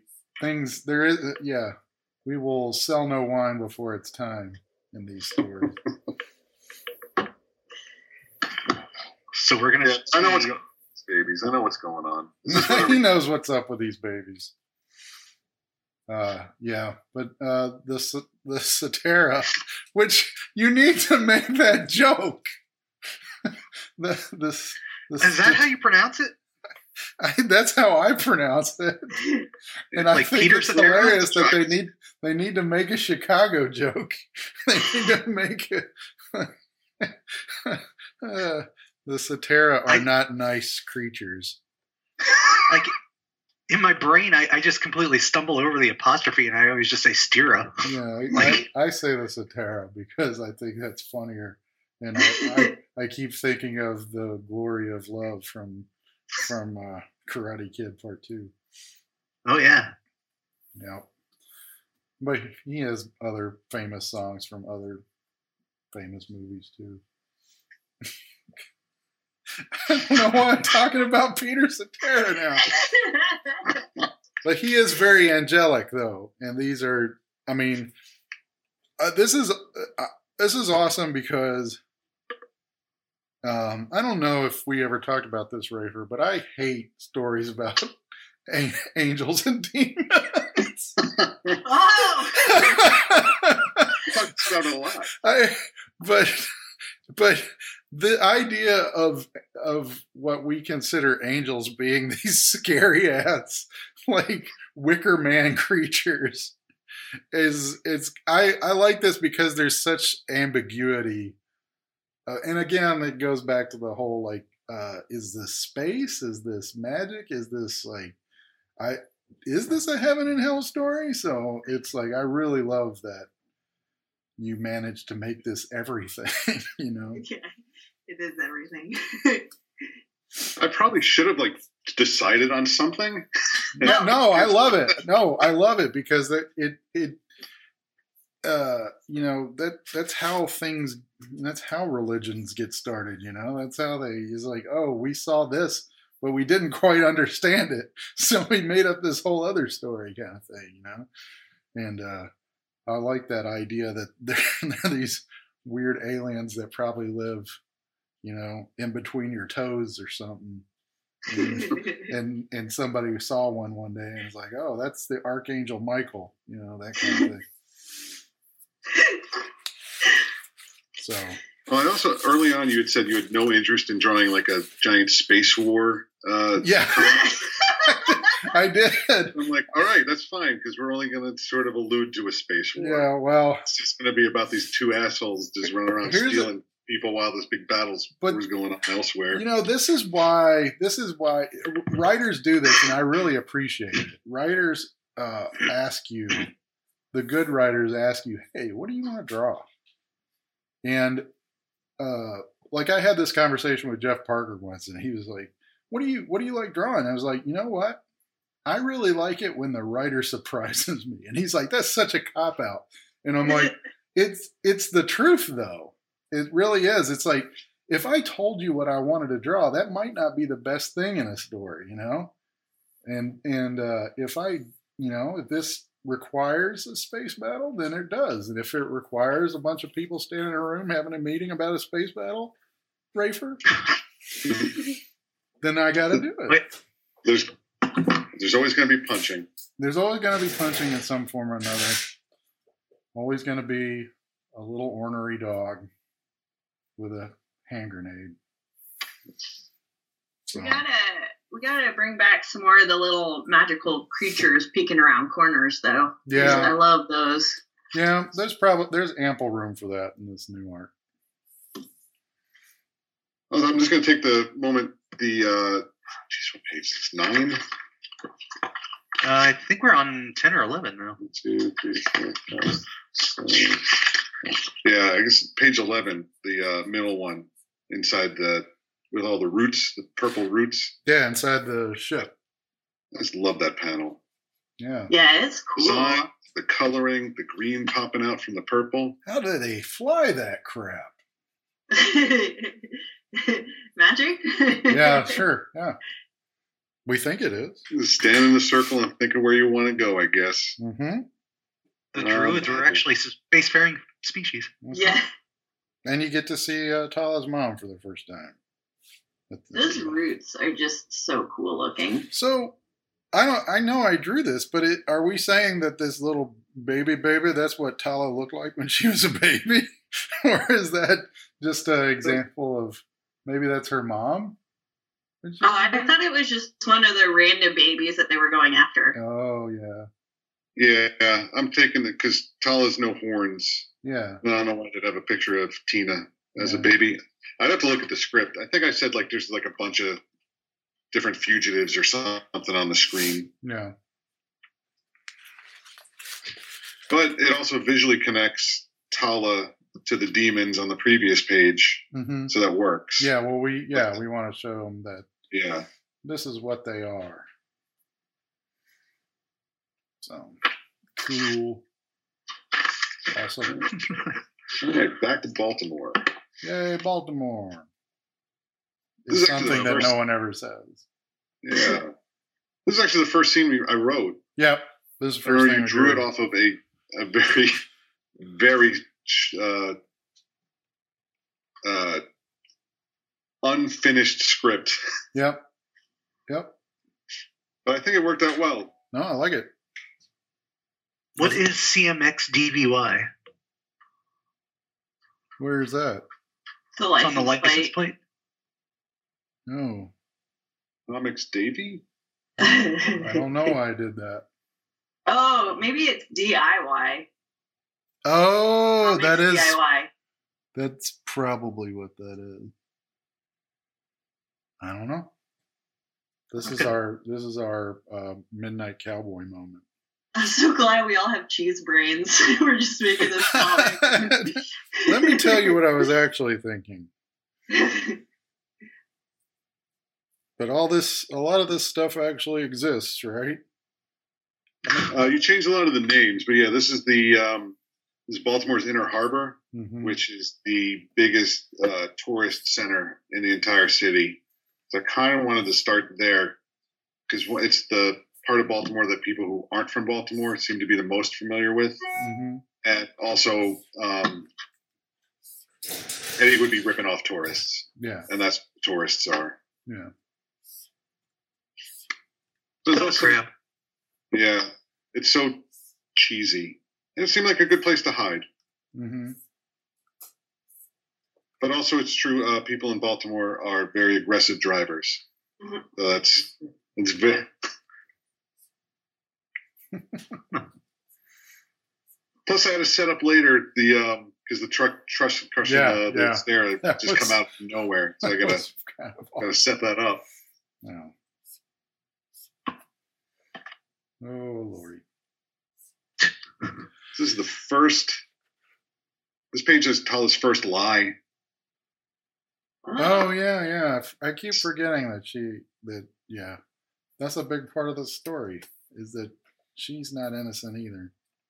We will sell no wine before it's time in these stories. So we're gonna. I know what's babies. I know what's going on. He knows what's up with these babies. Yeah, but the Cetera, which you need to make that joke. Is that how you pronounce it? That's how I pronounce it, and I Like think Peter it's Cetera? hilarious that they need to make a Chicago joke. They need to make it. The Cetera are not nice creatures. Like in my brain, I just completely stumble over the apostrophe, and I always just say Stira. Yeah, I say the Cetera because I think that's funnier, and I keep thinking of the glory of love from Karate Kid Part 2. Oh yeah. Yeah, but he has other famous songs from other famous movies too. I don't know why I'm talking about Peter Cetera now. But he is very angelic, though, and these are. I mean, this is awesome because I don't know if we ever talked about this, Rafer, but I hate stories about angels and demons. Oh! Talked about it a lot. But the idea of what we consider angels being these scary ass like Wicker Man creatures I like this because there's such ambiguity and again, it goes back to the whole like, is this space? Is this magic? Is this like, is this a heaven and hell story? So it's like I really love that you managed to make this everything. You know? Yeah, it is everything. I probably should have like decided on something. No, I love it. No, I love it because it you know, that's how religions get started, you know. That's how it's like, oh, we saw this, but we didn't quite understand it, so we made up this whole other story kind of thing, you know. And I like that idea that there are these weird aliens that probably live, you know, in between your toes or something. And somebody who saw one day and was like, oh, that's the Archangel Michael, you know, that kind of thing. So, well, I also early on you had said you had no interest in drawing like a giant space war. Yeah, I did. I'm like, all right, that's fine because we're only going to sort of allude to a space war. Yeah, well, it's just going to be about these two assholes just running around stealing people while this big battle's going on elsewhere. You know, this is why writers do this, and I really appreciate it. Writers ask you, the good writers ask you, hey, what do you want to draw? And like I had this conversation with Jeff Parker once, and he was like, what do you like drawing? I was like, you know what? I really like it when the writer surprises me. And he's like, that's such a cop-out. And I'm like, it's the truth, though. It really is. It's like, if I told you what I wanted to draw, that might not be the best thing in a story, you know? And if if this requires a space battle, then it does. And if it requires a bunch of people standing in a room having a meeting about a space battle, Rafer, then I got to do it. There's always going to be punching. There's always going to be punching in some form or another. Always going to be a little ornery dog with a hand grenade. So. We gotta bring back some more of the little magical creatures peeking around corners, though. Yeah, I love those. Yeah, there's ample room for that in this new art. I'm just going to take the moment. What page is this? 9? I think we're on 10 or 11 now. 1, 2, 3, 4, 5, 6, 7. Yeah, I guess page 11, the middle one, inside with all the roots, the purple roots. Yeah, inside the ship. I just love that panel. Yeah. Yeah, it's cool. Design, the coloring, the green popping out from the purple. How do they fly that crap? Magic? Yeah, sure. Yeah. We think it is. Just stand in the circle and think of where you want to go, I guess. Mm-hmm. The druids were actually spacefaring species. Mm-hmm. Yeah. And you get to see Tala's mom for the first time. Those roots are just so cool looking. So, I know I drew this, but are we saying that this little baby, that's what Tala looked like when she was a baby? Or is that just an example of maybe that's her mom? Oh, I thought it was just one of the random babies that they were going after. Oh, yeah. Yeah, I'm taking it because Tala's no horns. Yeah. No, I don't want to have a picture of Tina as a baby. I'd have to look at the script. I think I said like there's like a bunch of different fugitives or something on the screen. Yeah. But it also visually connects Tala to the demons on the previous page, so that works. Yeah, well, we want to show them that. Yeah. This is what they are. So cool. Awesome. All right, back to Baltimore. Yay, Baltimore. This It's is actually something the that first- no one ever says. Yeah. This is actually the first scene I wrote. Yep. This is the I first remember thing you I drew it off of a very, very unfinished script. Yep. But I think it worked out well. No, I like it. What is CMX DVY? Where is that? The It's on the license license plate. No, Comics Davy? I don't know why I did that. Oh, maybe it's DIY. Oh, Comics that is. DIY. That's probably what that is. I don't know. This is our Midnight Cowboy moment. I'm so glad we all have cheese brains. We're just making this comic. Let me tell you what I was actually thinking. But a lot of this stuff actually exists, right? You changed a lot of the names, but yeah, this is this is Baltimore's Inner Harbor, which is the biggest tourist center in the entire city. So I kind of wanted to start there because it's the part of Baltimore that people who aren't from Baltimore seem to be the most familiar with. And also, Eddie would be ripping off tourists. Yeah. And that's what tourists are. Yeah. But Oh, crap. Yeah. It's so cheesy. And it seemed like a good place to hide. But also, it's true. People in Baltimore are very aggressive drivers. So it's very. Plus, I had to set up later because the truck crushing that's there just come out from nowhere. So I gotta set that up. No. Oh Lordy. This is the first. This page is Tala's first lie. Oh yeah. I keep forgetting that's a big part of the story is that she's not innocent either.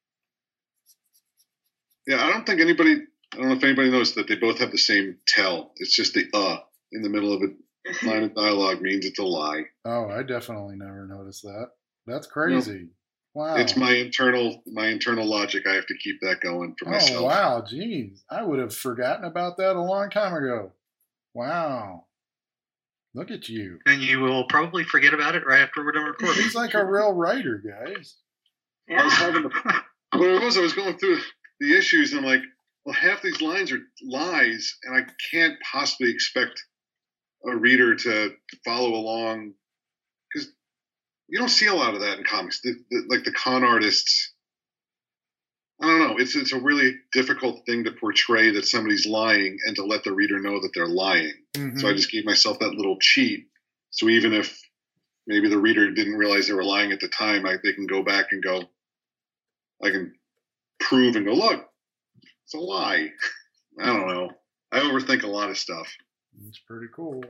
Yeah, I don't know if anybody knows that they both have the same tell. It's just the in the middle of a line of dialogue means it's a lie. Oh, I definitely never noticed that. That's crazy. Wow. It's my internal logic. I have to keep that going for myself. Oh wow, geez. I would have forgotten about that a long time ago. Wow. Look at you. And you will probably forget about it right after we're done recording. He's like a real writer, guys. Yeah. I was going through the issues and I'm like, well, half these lines are lies and I can't possibly expect a reader to follow along because you don't see a lot of that in comics. Like the con artists, I don't know. It's a really difficult thing to portray that somebody's lying and to let the reader know that they're lying. So I just gave myself that little cheat. So even if maybe the reader didn't realize they were lying at the time, they can go back and go, I can prove and go, look, it's a lie. I don't know. I overthink a lot of stuff. It's pretty cool.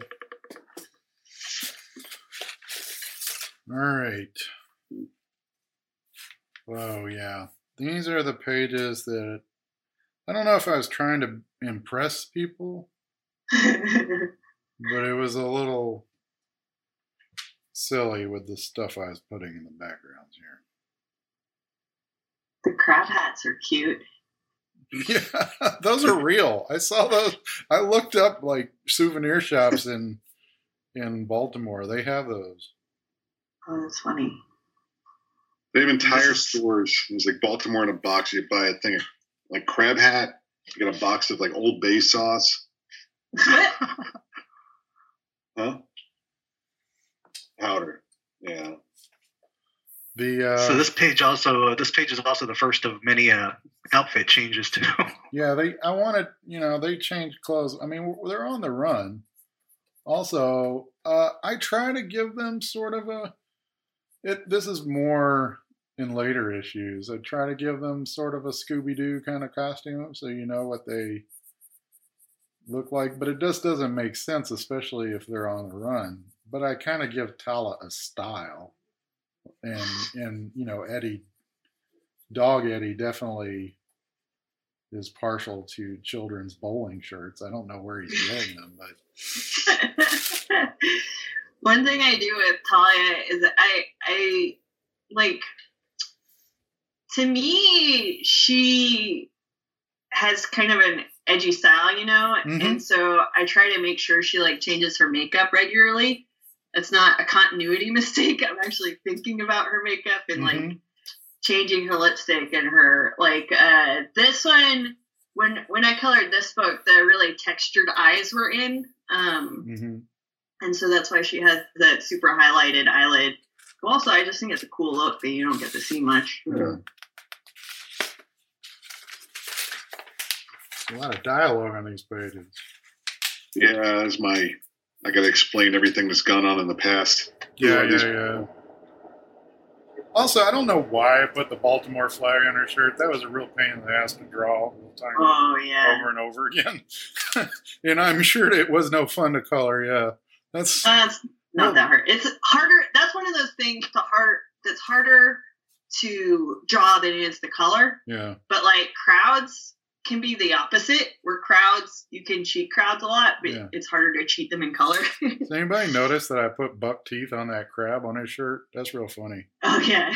All right. Oh, yeah. These are the pages that I don't know if I was trying to impress people, but it was a little silly with the stuff I was putting in the backgrounds here. The crab hats are cute. Yeah, those are real. I saw those. I looked up like souvenir shops in Baltimore. They have those. Oh, that's funny. They have entire stores. It's like Baltimore in a box. You buy a thing of like crab hat. You get a box of like Old Bay sauce. Huh? Powder. Yeah. So this page is also the first of many outfit changes too. Yeah, they changed clothes. I mean, they're on the run. Also, I try to give them sort of this is more in later issues. I try to give them sort of a Scooby-Doo kind of costume so you know what they look like, but it just doesn't make sense, especially if they're on the run. But I kind of give Tala a style. And Dog Eddie definitely is partial to children's bowling shirts. I don't know where he's getting them, but one thing I do with Talia is that I like, to me, she has kind of an edgy style, and so I try to make sure she like changes her makeup regularly. It's not a continuity mistake. I'm actually thinking about her makeup and like changing her lipstick and her like this one. When I colored this book, the really textured eyes were in, and so that's why she has that super highlighted eyelid. Also, I just think it's a cool look that you don't get to see much. Yeah. A lot of dialogue on these pages. Yeah, that's I got to explain everything that's gone on in the past. Yeah. Also, I don't know why I put the Baltimore flag on her shirt. That was a real pain in the ass to draw all the time. Oh, yeah. Over and over again. And I'm sure it was no fun to color, yeah. That's not that hard. It's harder. That's one of those things that's harder to draw than it is to color. Yeah. But like crowds can be the opposite, where crowds, you can cheat crowds a lot, but it's harder to cheat them in color. Does anybody notice that I put buck teeth on that crab on his shirt? That's real funny. Oh, yeah.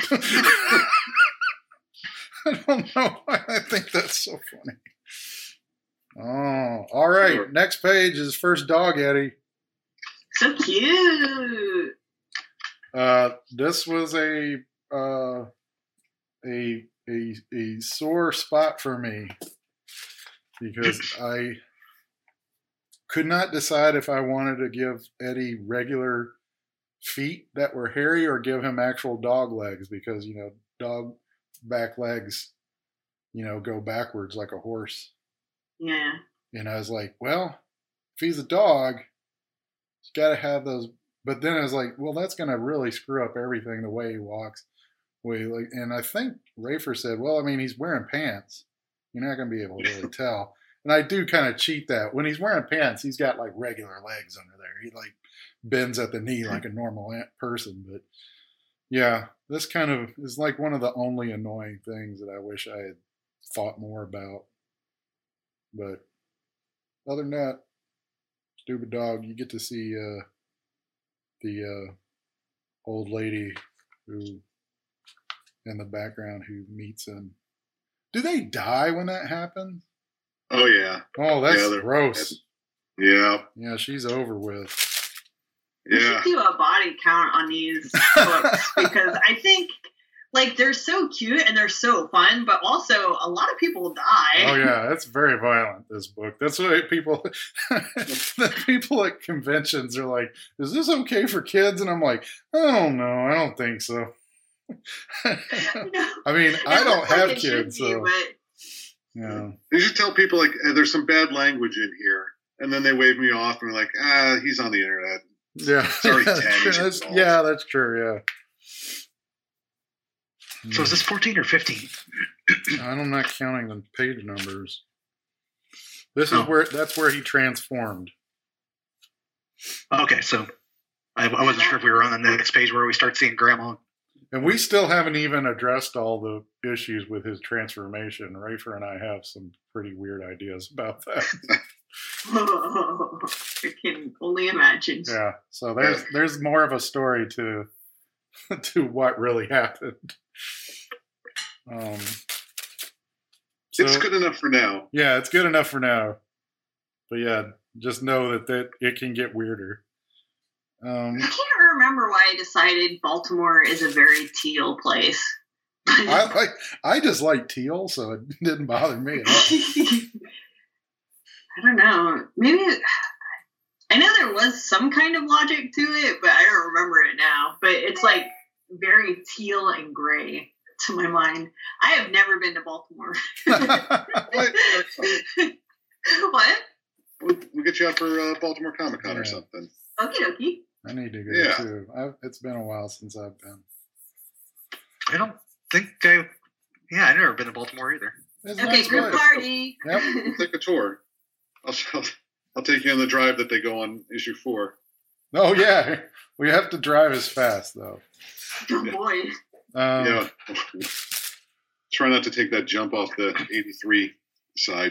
I don't know why I think that's so funny. Oh, all right. Sure. Next page is first dog, Eddie. So cute. This was a sore spot for me because I could not decide if I wanted to give Eddie regular feet that were hairy or give him actual dog legs because, you know, dog back legs, you know, go backwards like a horse. Yeah. And I was like, well, if he's a dog, he's got to have those. But then I was like, well, that's going to really screw up everything, the way he walks. And I think Rafer said, well, I mean, he's wearing pants. You're not going to be able to really tell. And I do kind of cheat that. When he's wearing pants, he's got like regular legs under there. He like bends at the knee like a normal person. But yeah, this kind of is like one of the only annoying things that I wish I had thought more about. But other than that, stupid dog, you get to see the old lady who in the background who meets him. Do they die when that happens? Oh, yeah. Oh, that's gross. Yeah. Yeah, she's over with. Yeah. We should do a body count on these books because I think, like, they're so cute and they're so fun, but also a lot of people die. Oh, yeah, that's very violent, this book. That's why the people at conventions are like, is this okay for kids? And I'm like, I don't know. I don't think so. I mean, I don't have kids, so. Yeah. You should tell people, like, there's some bad language in here. And then they wave me off and they're like, he's on the internet. Yeah. It's already 10. That's true, yeah. So is this 14 or 15? I'm not counting the page numbers. This is that's where he transformed. Okay, so I wasn't sure if we were on the next page where we start seeing Grandma. And we still haven't even addressed all the issues with his transformation. Rafer and I have some pretty weird ideas about that. I can only imagine. Yeah, so there's more of a story to what really happened. It's good enough for now. Yeah, it's good enough for now. But yeah, just know that it can get weirder. I can't remember why I decided Baltimore is a very teal place. I just like teal, so it didn't bother me at all. I don't know. Maybe I know there was some kind of logic to it, but I don't remember it now. But it's like very teal and gray to my mind. I have never been to Baltimore. What? We'll get you out for Baltimore Comic Con or something. Okie dokie. I need to go too. It's been a while since I've been. I don't think I've never been to Baltimore either. It's okay, nice group place. party. Yep. Take a tour. I'll take you on the drive that they go on issue 4. Oh yeah, we have to drive as fast though. Good boy. Yeah. Try not to take that jump off the 83 side.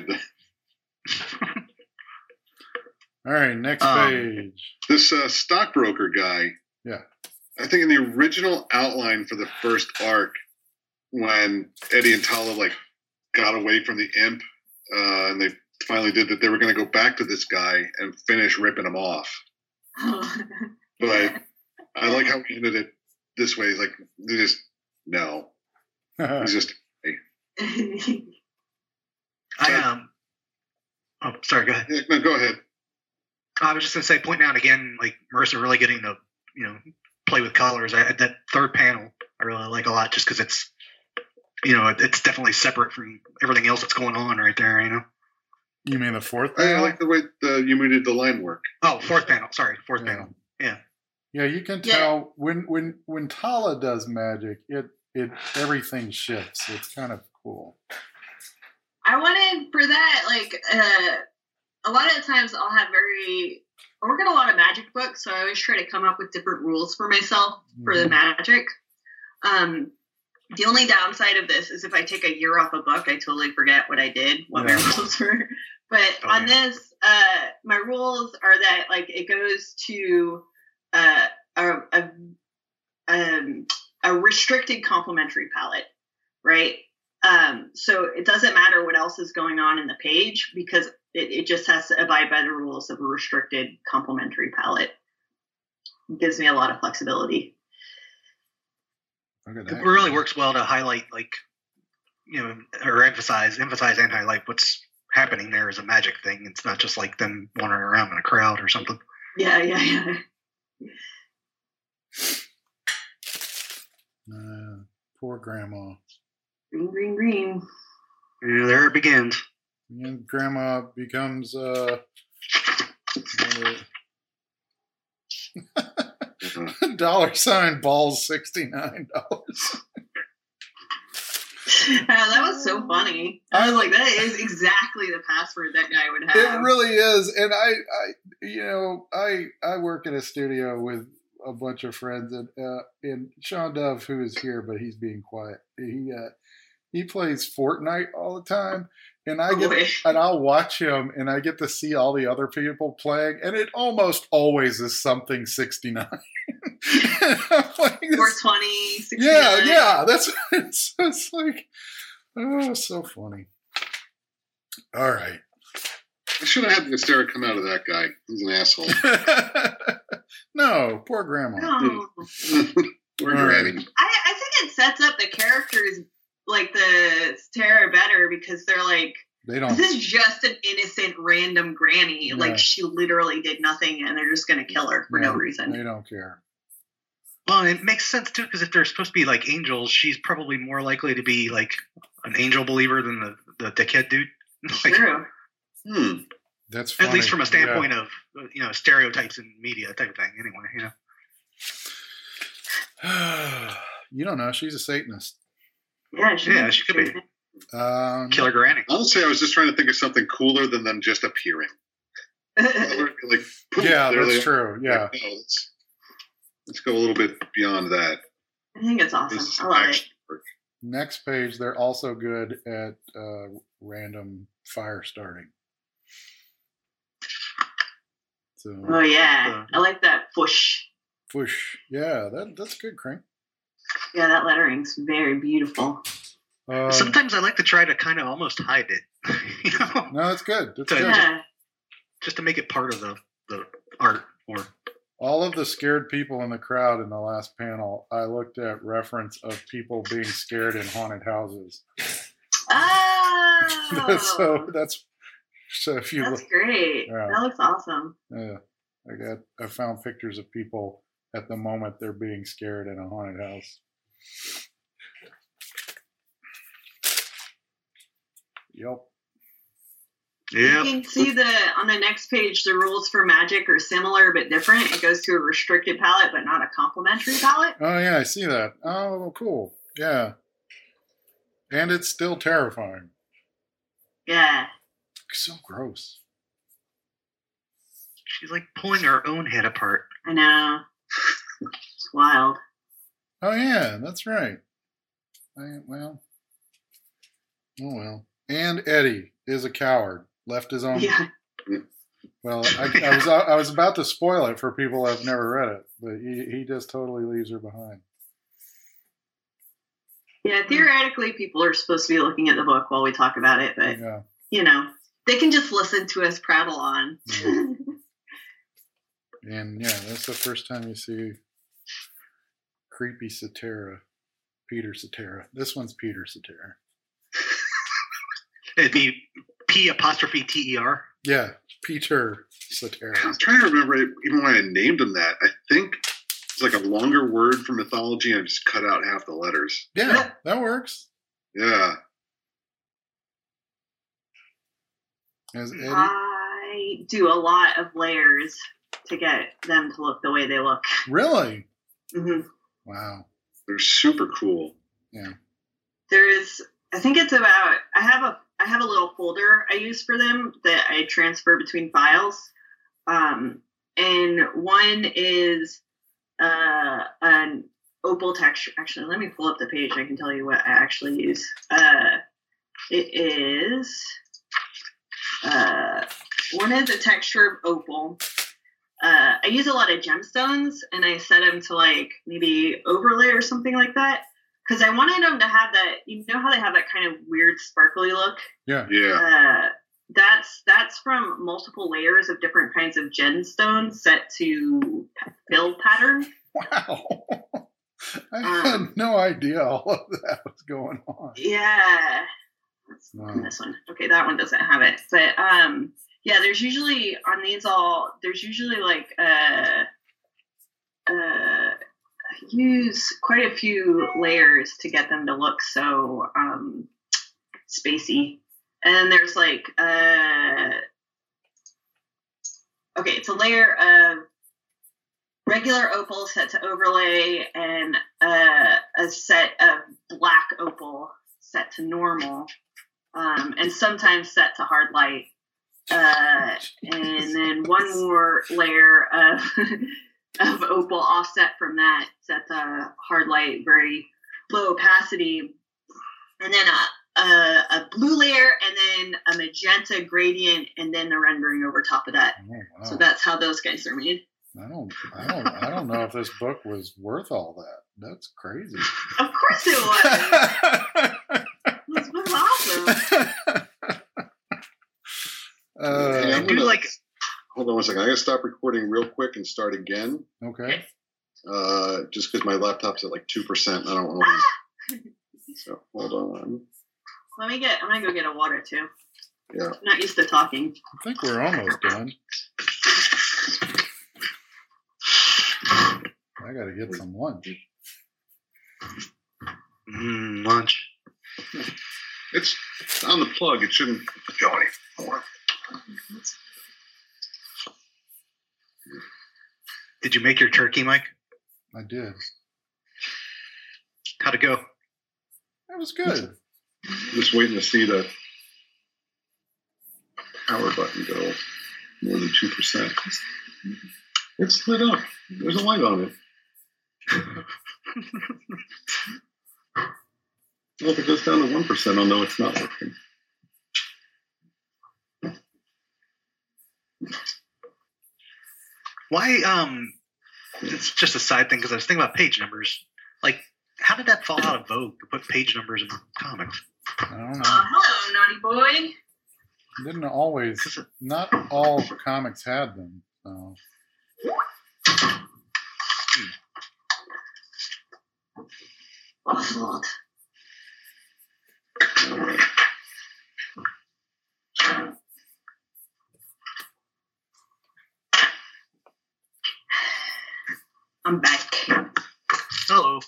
All right, next page. This stockbroker guy. Yeah. I think in the original outline for the first arc, when Eddie and Tala got away from the imp, and they finally did that, they were going to go back to this guy and finish ripping him off. But I like how he ended it this way. He's like, they just no. He's just. Hey. Oh, sorry. Go ahead. Yeah, no, go ahead. I was just going to say, pointing out again, like Marissa really getting to, play with colors. That third panel I really like a lot, just because it's, it's definitely separate from everything else that's going on right there. You mean the fourth I panel? like the way you did the line work. Oh, fourth panel. Sorry, fourth Yeah. panel. Yeah. Yeah, you can Yeah. tell when Tala does magic, it everything shifts. It's kind of cool. I wanted for that, like, a lot of the times I'll have I work in a lot of magic books, so I always try to come up with different rules for myself for the magic. The only downside of this is if I take a year off a book, I totally forget what I did, what my rules were. But on this, my rules are that, like, it goes to a restricted complementary palette, right? So it doesn't matter what else is going on in the page because it just has to abide by the rules of a restricted complementary palette. It gives me a lot of flexibility. Look at It that. really works well to highlight, like, or emphasize and highlight what's happening there as a magic thing. It's not just like them wandering around in a crowd or something. Yeah. Poor grandma. Green. Yeah, there it begins. And grandma becomes $sign balls $69. That was so funny. I was like, that is exactly the password that guy would have. It really is, and I work in a studio with a bunch of friends, and Sean Dove, who is here, but he's being quiet. He plays Fortnite all the time, and I'll watch him, and I get to see all the other people playing, and it almost always is something 69. Like, 420, 69. yeah, that's it's like, oh, so funny. All right. I should have had the Sarah come out of that guy. He's an asshole. No, poor grandma. No. Poor granny. I think it sets up the characters like the Tara better because they're like, They don't. this is just an innocent random granny. Yeah. Like she literally did nothing and they're just going to kill her for no reason. They don't care. Well, it makes sense too, because if they're supposed to be like angels, she's probably more likely to be like an angel believer than the dickhead dude. Like, True. That's funny. at least from a standpoint of stereotypes in media type of thing. Anyway, You don't know. She's a Satanist. Yeah, she could be. Killer Granny. Honestly, I was just trying to think of something cooler than them just appearing. Like, poof, Yeah, there they that's are. true. Yeah. Like, no, let's go a little bit beyond that. I think it's awesome. This is I love it. action work. Next page, they're also good at random fire starting. So, Oh yeah, I like that push. whoosh. Yeah, that's good, Crank. Yeah, that lettering's very beautiful. Sometimes I like to try to kind of almost hide it, No, that's good. That's So- good. Yeah. just to make it part of the art. Or All of the scared people in the crowd in the last panel, I looked at reference of people being scared in haunted houses. Oh, So if you that's look, great. Yeah. That looks awesome. I found pictures of people at the moment they're being scared in a haunted house. Yep. yeah, You can see on the next page, the rules for magic are similar but different. It goes to a restricted palette, but not a complementary palette. Oh yeah, I see that. Oh, cool. Yeah. And it's still terrifying. Yeah. So gross. she's like pulling her own head apart. I know. It's wild. Oh yeah, that's right. Oh well. And Eddie is a coward. Left his own. Yeah. Well, I was about to spoil it for people that have never read it, but he just totally leaves her behind. Yeah, theoretically, people are supposed to be looking at the book while we talk about it, but, Yeah. they can just listen to us prattle on. Yeah. And yeah, that's the first time you see creepy Cetera, Peter Cetera. This one's Peter Cetera. It'd be P''Ter. Yeah, Peter Cetera. I was trying to remember even when I named him that. I think it's like a longer word for mythology and I just cut out half the letters. Yeah, that works. Yeah. As Eddie? I do a lot of layers to get them to look the way they look. Really? hmm Wow. They're super cool. Yeah. I think it's about, I have a little folder I use for them that I transfer between files. And one is an opal texture. Actually, let me pull up the page. I can tell you what I actually use. It is one is a texture of opal. I use a lot of gemstones, and I set them to like maybe overlay or something like that, because I wanted them to have that. You know how they have that kind of weird sparkly look. Yeah. Yeah. That's from multiple layers of different kinds of gemstones set to fill pattern. Wow. I had no idea all of that was going on. Yeah. Let's Wow. on this one. Okay, that one doesn't have it. But yeah, there's usually on these there's usually like I use quite a few layers to get them to look so spacey. And then there's like okay, it's a layer of regular opal set to overlay and a set of black opal set to normal, and sometimes set to hard light. And then one more layer of of opal offset from that, set to hard light, very low opacity, and then a blue layer, and then a magenta gradient, and then the rendering over top of that. Oh, wow. So that's how those guys are made. I don't know if this book was worth all that. That's crazy. Of course it was. This was awesome. Hey, I'm Dude, gonna- like, Hold on one second. I gotta stop recording real quick and start again. Okay. Just because my laptop's at like 2%. I don't want to. So hold on. I'm gonna go get a water too. Yeah. I'm not used to talking. I think we're almost done. I gotta get some lunch. lunch. It's on the plug. It shouldn't go anymore. Did you make your turkey, Mike? I did. How'd it go? It was good. Just waiting to see the power button go more than 2%. It's lit up. There's a light on it. Well, if it goes down to 1%, I'll know it's not working. Why? It's just a side thing because I was thinking about page numbers. Like, how did that fall out of vogue to put page numbers in comics? I don't know. Hello, naughty boy. Didn't always. Not all comics had them. So. Oswald. All right. I'm back. Hello.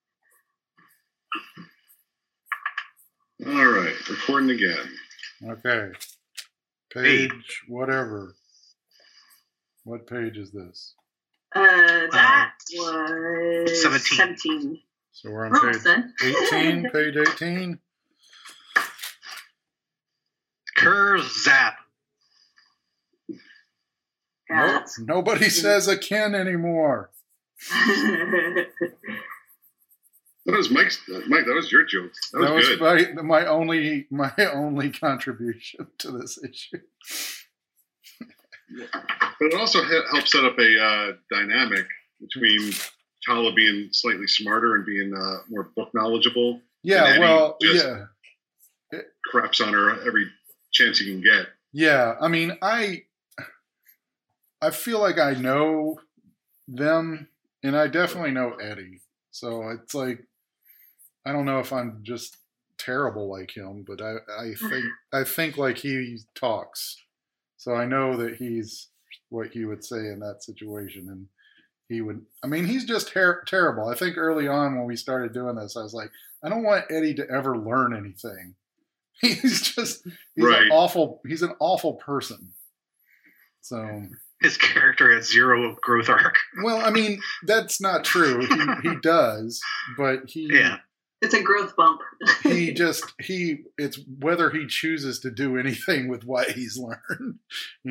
All right. Recording again. Okay. Page whatever. What page is this? That was 17. So we're on Wrong, page son. 18. Page 18. Kerr Zap. Yeah, Nope. that's- Nobody says a Ken anymore. That was Mike's. Mike, that was your joke. That was good. my only contribution to this issue. But it also helps set up a dynamic between Tala being slightly smarter and being more book knowledgeable. Yeah, And well, Eddie just yeah. craps on her every chance he can get. Yeah, I mean, I feel like I know them, and I definitely know Eddie. So it's like, I don't know if I'm just terrible like him, but I think like he talks. So I know that he's what he would say in that situation, and he would. I mean, he's just terrible. I think early on when we started doing this, I was like, I don't want Eddie to ever learn anything He's Right. He's an awful person. So His character has zero growth arc. well, I mean, that's not true. He does, but Yeah. It's a growth bump. it's whether he chooses to do anything with what he's learned,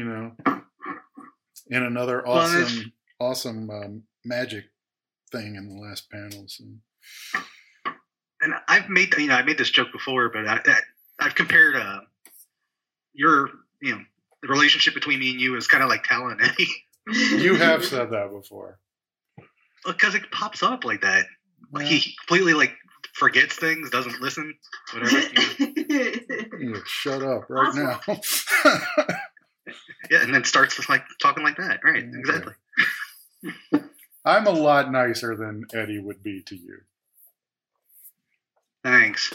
in another awesome magic thing in the last panels. And I've made this joke before, but I've compared your the relationship between me and you is kind of like Talon and Eddie. You have said that before. Because it pops up like that. Well, He completely forgets things, doesn't listen, whatever. you shut up right now. Yeah, and then starts talking like that. Right, Okay. exactly. I'm a lot nicer than Eddie would be to you. Thanks.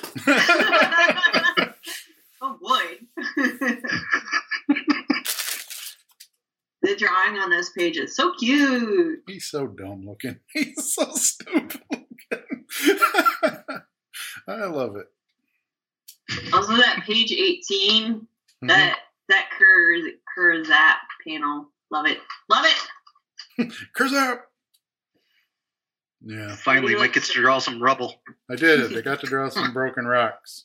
Oh boy. The drawing on this page is so cute. He's so dumb looking. He's so stupid looking. I love it. Also, that page 18, Mhm. that Kurzap panel, love it, love it. Kurzap! Yeah, Finally, Mike gets to draw some rubble. I did it. They got to draw some broken rocks.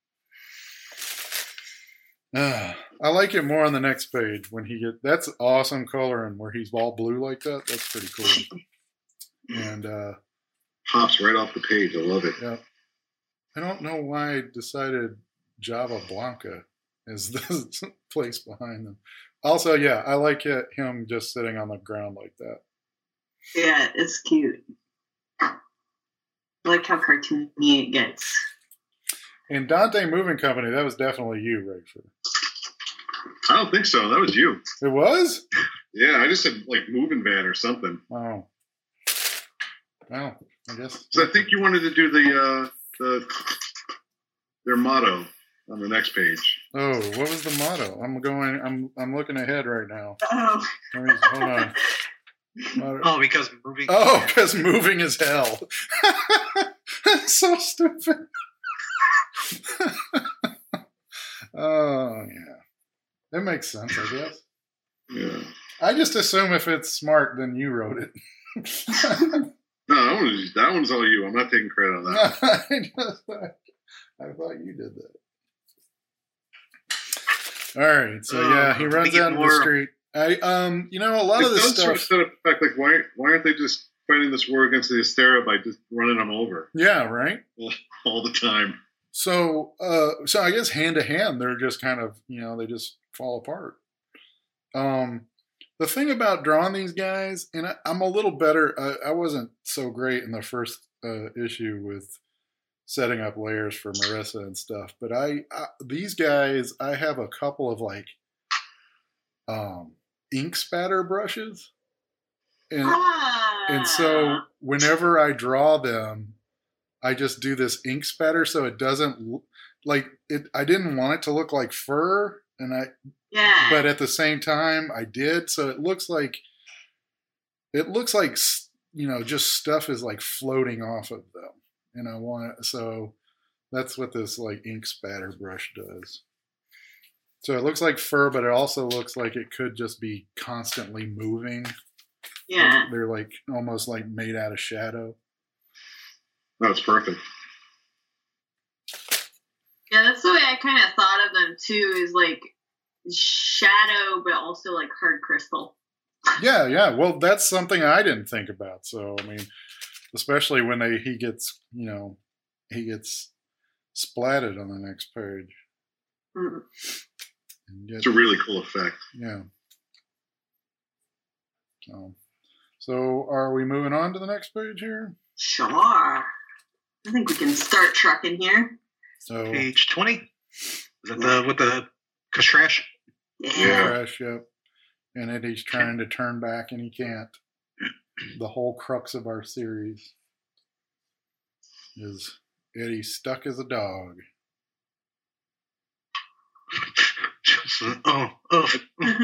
I like it more on the next page when that's awesome coloring where he's all blue like that. That's pretty cool. And Pops right off the page. I love it. yeah, I don't know why I decided Java Blanca is the place behind them. Also, yeah, I like him just sitting on the ground like that. Yeah, it's cute. I like how cartoony it gets. In Dante Moving Company, that was definitely you, Rayford. I don't think so. That was you. It was? Yeah, I just said moving van or something. Oh. Well, I guess. So I think you wanted to do their motto on the next page. Oh, what was the motto? I'm looking ahead right now. Oh. Hold on. Motto. Oh, because moving. Oh, because moving is hell. That's so stupid. Oh, yeah. That makes sense, I guess. Yeah. I just assume if it's smart, then you wrote it. No, that one's all you. I'm not taking credit on that. I thought you did that. All right, so yeah, he runs out into the street. A lot of this stuff. Sort of set up the fact, why aren't they just fighting this war against the Astera by just running them over Yeah, right. all the time? So I guess hand to hand, they're just kind of, they just fall apart. The thing about drawing these guys, and I'm a little better. I wasn't so great in the first issue with setting up layers for Marissa and stuff, but these guys, I have a couple of ink spatter brushes, and so whenever I draw them, I just do this ink spatter so it doesn't I didn't want it to look like fur, but at the same time I did, so it looks like just stuff is floating off of them, and I want it, so that's what this ink spatter brush does. So it looks like fur, but it also looks like it could just be constantly moving. Yeah. They're almost made out of shadow. That's perfect. Yeah, that's the way I kind of thought of them too, is shadow, but also hard crystal. Yeah. Well, that's something I didn't think about. So, I mean, especially when he gets splatted on the next page. Mm-hmm. It's a really cool effect. Yeah. So are we moving on to the next page here? Sure. I think we can start trucking here. So Page 20. Is that with the Kashrash? Yeah. Crash, yep. And Eddie's trying to turn back and he can't. The whole crux of our series is Eddie stuck as a dog. Oh.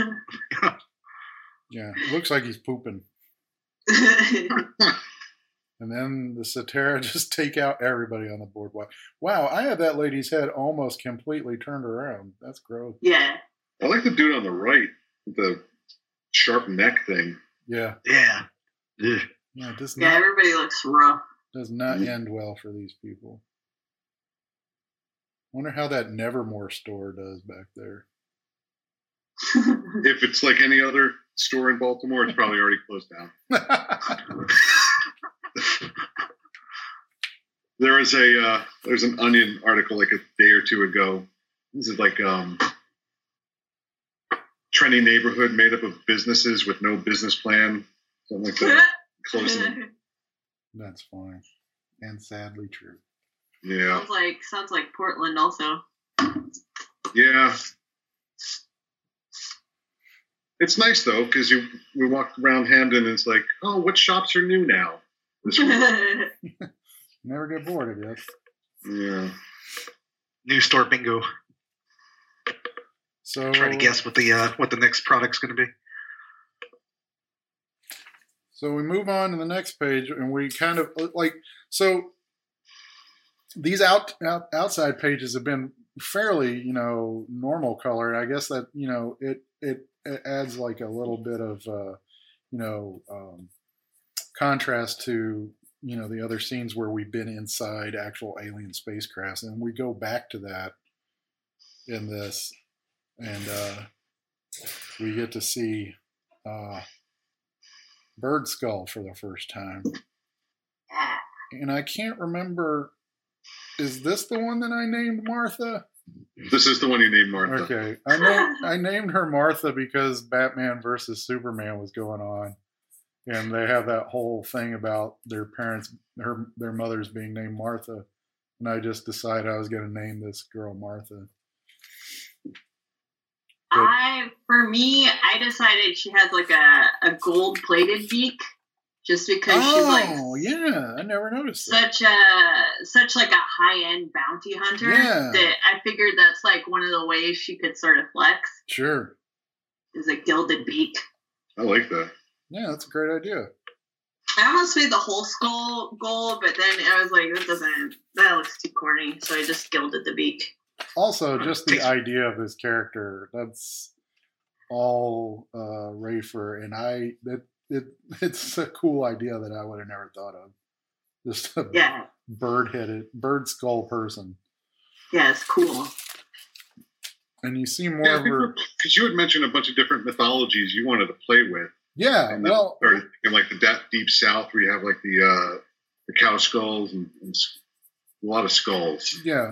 Yeah, it looks like he's pooping. And then the Cetera just take out everybody on the boardwalk. Wow, I had that lady's head almost completely turned around. That's gross. Yeah. I like the dude on the right with the sharp neck thing. Yeah. Yeah. Ugh. Yeah, it does Yeah, not, everybody looks rough. does not end well for these people. Wonder how that Nevermore store does back there. If it's like any other store in Baltimore, it's probably already closed down. There's an Onion article like a day or two ago. This is like trendy neighborhood made up of businesses with no business plan, something like that. Closing. That's fine. And sadly true. Yeah, sounds like Portland also. yeah. It's nice though because we walk around Hamden and it's like, oh, what shops are new now? This week. Never get bored, I guess. Yeah. New store bingo. So Trying to guess what the next product's going to be. So we move on to the next page, and we kind of these outside pages have been fairly, normal color. And I guess that, it adds like a little bit of, contrast to, the other scenes where we've been inside actual alien spacecrafts. And we go back to that in this, and we get to see Bird Skull for the first time. And I can't remember, is this the one that I named Martha? This is the one you named Martha. Okay. I named her Martha because Batman versus Superman was going on. And they have that whole thing about their parents, their mothers being named Martha. And I just decided I was going to name this girl Martha. For me, I decided she has like a gold plated beak, just because she's like, yeah, I never noticed that. such like a high end bounty hunter. Yeah. That I figured that's like one of the ways she could sort of flex. Sure. Is a gilded beak. I like that. Yeah, that's a great idea. I almost made the whole skull gold, but then I was like, that looks too corny, so I just gilded the beak. Also, just the idea of this character, that's all Rafer, and it's a cool idea that I would have never thought of. Just a bird skull person. Yeah, it's cool. And you see more of her. Because you had mentioned a bunch of different mythologies you wanted to play with. Yeah, and well. Or in like the deep south where you have like the cow skulls and a lot of skulls. Yeah.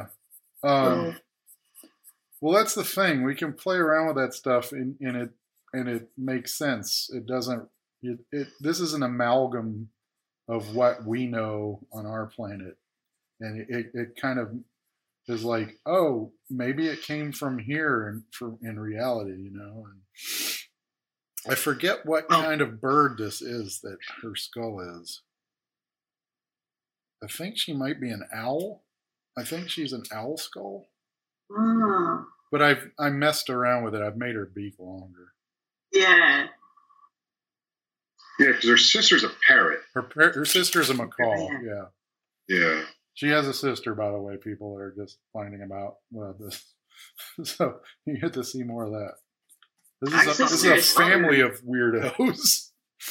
Well, that's the thing. We can play around with that stuff, and it makes sense. It doesn't. This is an amalgam of what we know on our planet, and it kind of is like, oh, maybe it came from here, in reality, And I forget what kind of bird this is that her skull is. I think she might be an owl. I think she's an owl skull. Oh. But I messed around with it. I've made her beak longer. Yeah. Yeah, because her sister's a parrot. Her sister's a macaw. Yeah. Yeah. She has a sister, by the way. People are just finding about this. So you get to see more of that. This is a family of weirdos.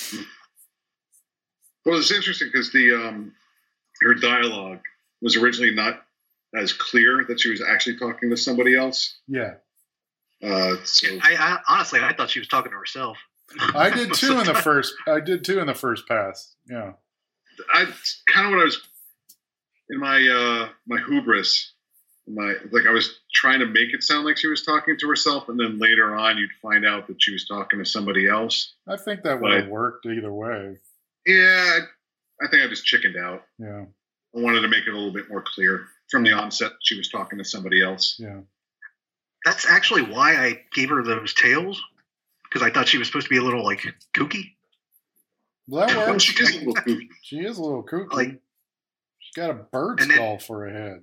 Well, it's interesting because her dialogue was originally not as clear that she was actually talking to somebody else. Yeah. So I honestly, I thought she was talking to herself. I did too in the first pass. Yeah. I kind of what I was in my hubris. I was trying to make it sound like she was talking to herself, and then later on you'd find out that she was talking to somebody else. I think that would have worked either way. Yeah, I think I just chickened out. Yeah. I wanted to make it a little bit more clear from the onset that she was talking to somebody else. Yeah. That's actually why I gave her those tails, because I thought she was supposed to be a little like kooky. Well, that works. She is a little kooky. She is a little kooky. Like, she's got a bird skull for a head.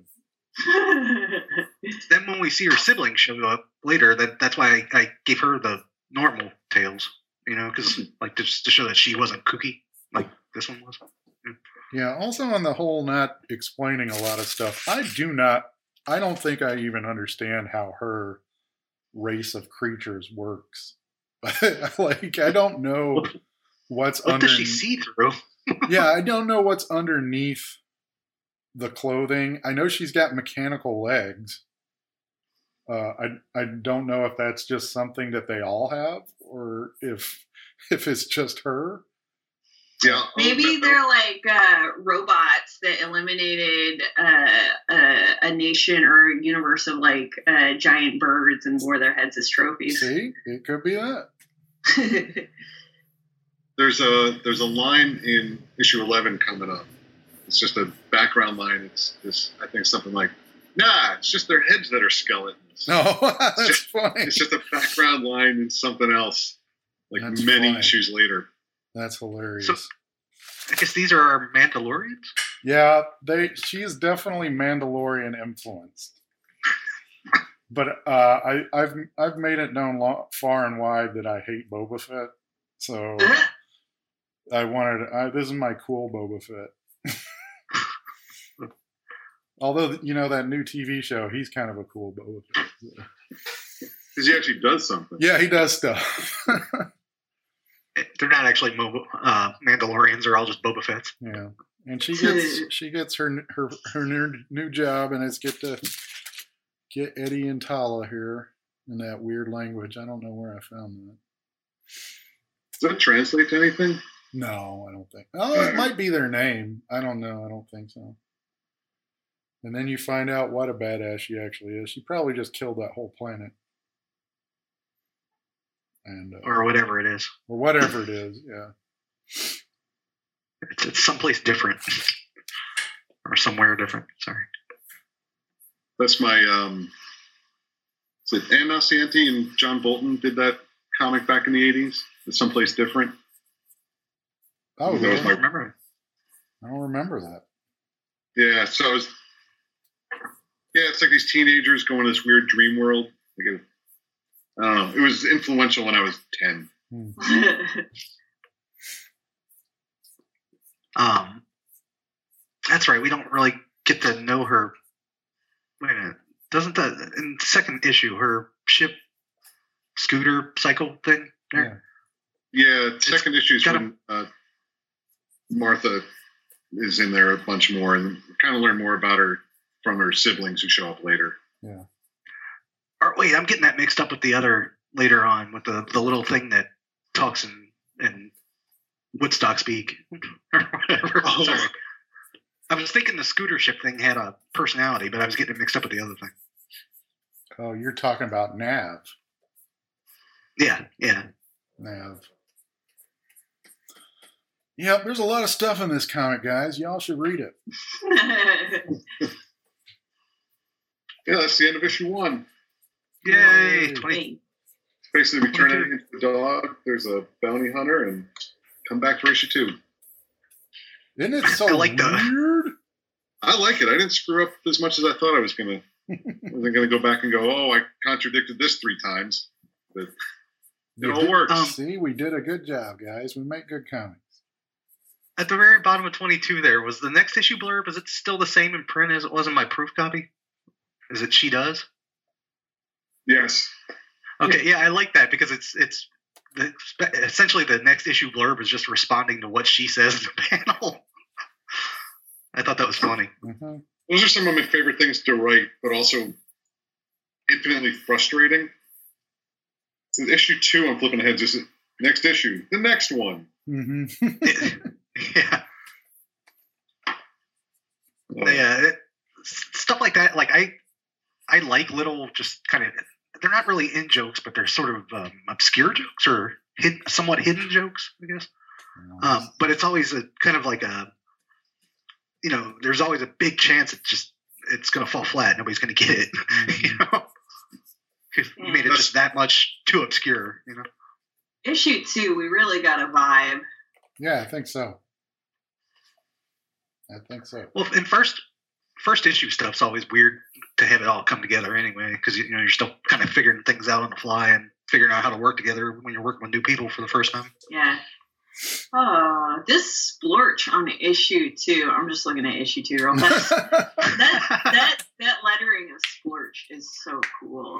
Then when we see her siblings show up later, that's why I gave her the normal tails, because like just to show that she wasn't kooky like this one was. Yeah. Also, on the whole, not explaining a lot of stuff. I don't think I even understand how her race of creatures works. Like, I don't know what's What does she see through? Yeah, I don't know what's underneath the clothing. I know she's got mechanical legs. I don't know if that's just something that they all have, or if it's just her. Yeah, Maybe they're like robots that eliminated a nation or a universe of like giant birds and wore their heads as trophies. See, it could be that. There's a line in issue 11 coming up. It's just a background line. It's I think something like, "Nah, it's just their heads that are skeletons." No, that's funny. It's just a background line in something else. Like That's many funny. issues later. That's hilarious. So- I guess these are our Mandalorians. Yeah, she's definitely Mandalorian influenced. But I've made it known far and wide that I hate Boba Fett. So this is my cool Boba Fett. Although, you know, that new TV show, he's kind of a cool Boba Fett. Because he actually does something. Yeah, he does stuff. They're not actually Mandalorians; they're all just Boba Fett's. Yeah, and she gets her new job, and it's get Eddie and Tala here in that weird language. I don't know where I found that. Does that translate to anything? No, I don't think. Oh, it might be their name. I don't know. I don't think so. And then you find out what a badass she actually is. She probably just killed that whole planet. And Or whatever it is. or whatever it is, yeah. It's someplace different. Or somewhere different. Sorry. That's my is it Ann Nocienti and John Bolton did that comic back in the 80s? It's someplace different. Oh, That was I my- remember. I don't remember that. Yeah, so it's like these teenagers going to this weird dream world. Like I don't know. It was influential when I was 10. That's right. We don't really get to know her. Wait a minute. Doesn't in the second issue, her ship scooter cycle thing there? Yeah, second issue is got when Martha is in there a bunch more, and kind of learn more about her from her siblings who show up later. Yeah. Or wait, I'm getting that mixed up with the other later on with the little thing that talks in Woodstock speak or whatever. Oh. Sorry. I was thinking the scooter ship thing had a personality, but I was getting it mixed up with the other thing. Oh, you're talking about Nav. Yeah. Nav. Yep, there's a lot of stuff in this comic, guys. Y'all should read it. Yeah, that's the end of issue 1. Yay! Yay. 20. Basically, we turn it into a dog. There's a bounty hunter, and come back for issue 2. Isn't it so I like that. weird? I like it. I didn't screw up as much as I thought I was going to. I wasn't going to go back and go, oh, I contradicted this 3 times. But it all works. See, we did a good job, guys. We make good comics. At the very bottom of 22 there, was the next issue blurb, is it still the same in print as it was in my proof copy? Is it she does? Yes. Okay, yeah, I like that because it's essentially the next issue blurb is just responding to what she says in the panel. I thought that was funny. Mm-hmm. Those are some of my favorite things to write, but also infinitely frustrating. In issue 2, I'm flipping ahead. Just next issue, the next one. Mm-hmm. Yeah. Yeah, stuff like that. Like I like little, just kind of. They're not really in jokes, but they're sort of obscure jokes or somewhat hidden jokes, I guess. But it's always a kind of like a, there's always a big chance it's going to fall flat. Nobody's going to get it, because you made it just that much too obscure, Issue 2, we really got a vibe. Yeah, I think so. Well, in first issue stuff's always weird to have it all come together anyway, because you're still kind of figuring things out on the fly and figuring out how to work together when you're working with new people for the first time. Yeah. This splorch on issue 2. I'm just looking at issue 2 real fast. that lettering of splorch is so cool.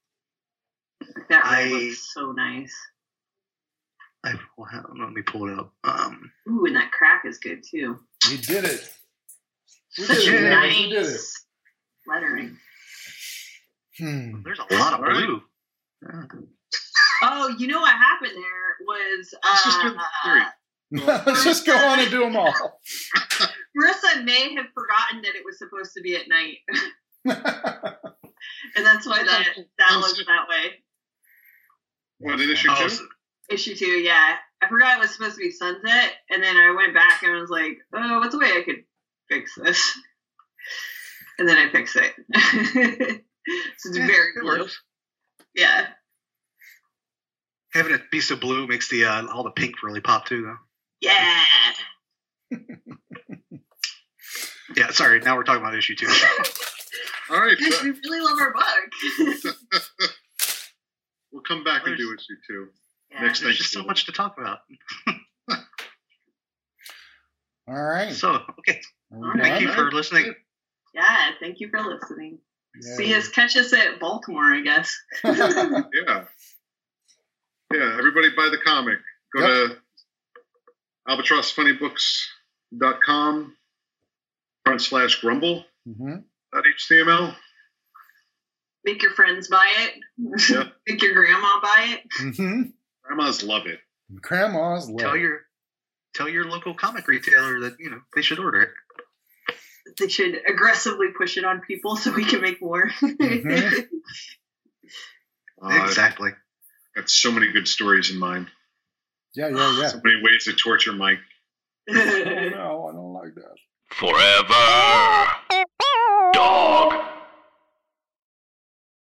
That looks so nice. Let me pull it up. Ooh, and that crack is good too. We did it. Such We nice did it. lettering. There's a lot of blue. Yeah. Oh, you know what happened there was Let's just do the theory. Let's just go on and do them all. Marissa may have forgotten that it was supposed to be at night, and that's why that looks that way. What, in issue 2? Issue 2, yeah. I forgot it was supposed to be sunset, and then I went back and I was like, oh, what's a way I could fix this? And then I fixed it. So it's very blue. Yeah. Having it be so blue makes the all the pink really pop too, though. Yeah. Yeah, sorry. Now we're talking about issue 2. All right. Guys, we really love our book. We'll come back and do issue 2. Yeah. Next There's just so much to talk about. All right. So, okay. Thank you for listening. Yeah, thank you for listening. Yeah. Catch us at Baltimore, I guess. Yeah. Yeah, everybody buy the comic. Go to albatrossfunnybooks.com/grumble. .html. Make your friends buy it. Yeah. Make your grandma buy it. Grandmas love it. Grandma's love. Tell your local comic retailer that they should order it. They should aggressively push it on people so we can make more. Exactly. Got so many good stories in mind. Yeah. So many ways to torture Mike. Oh, no, I don't like that. Forever. Dog.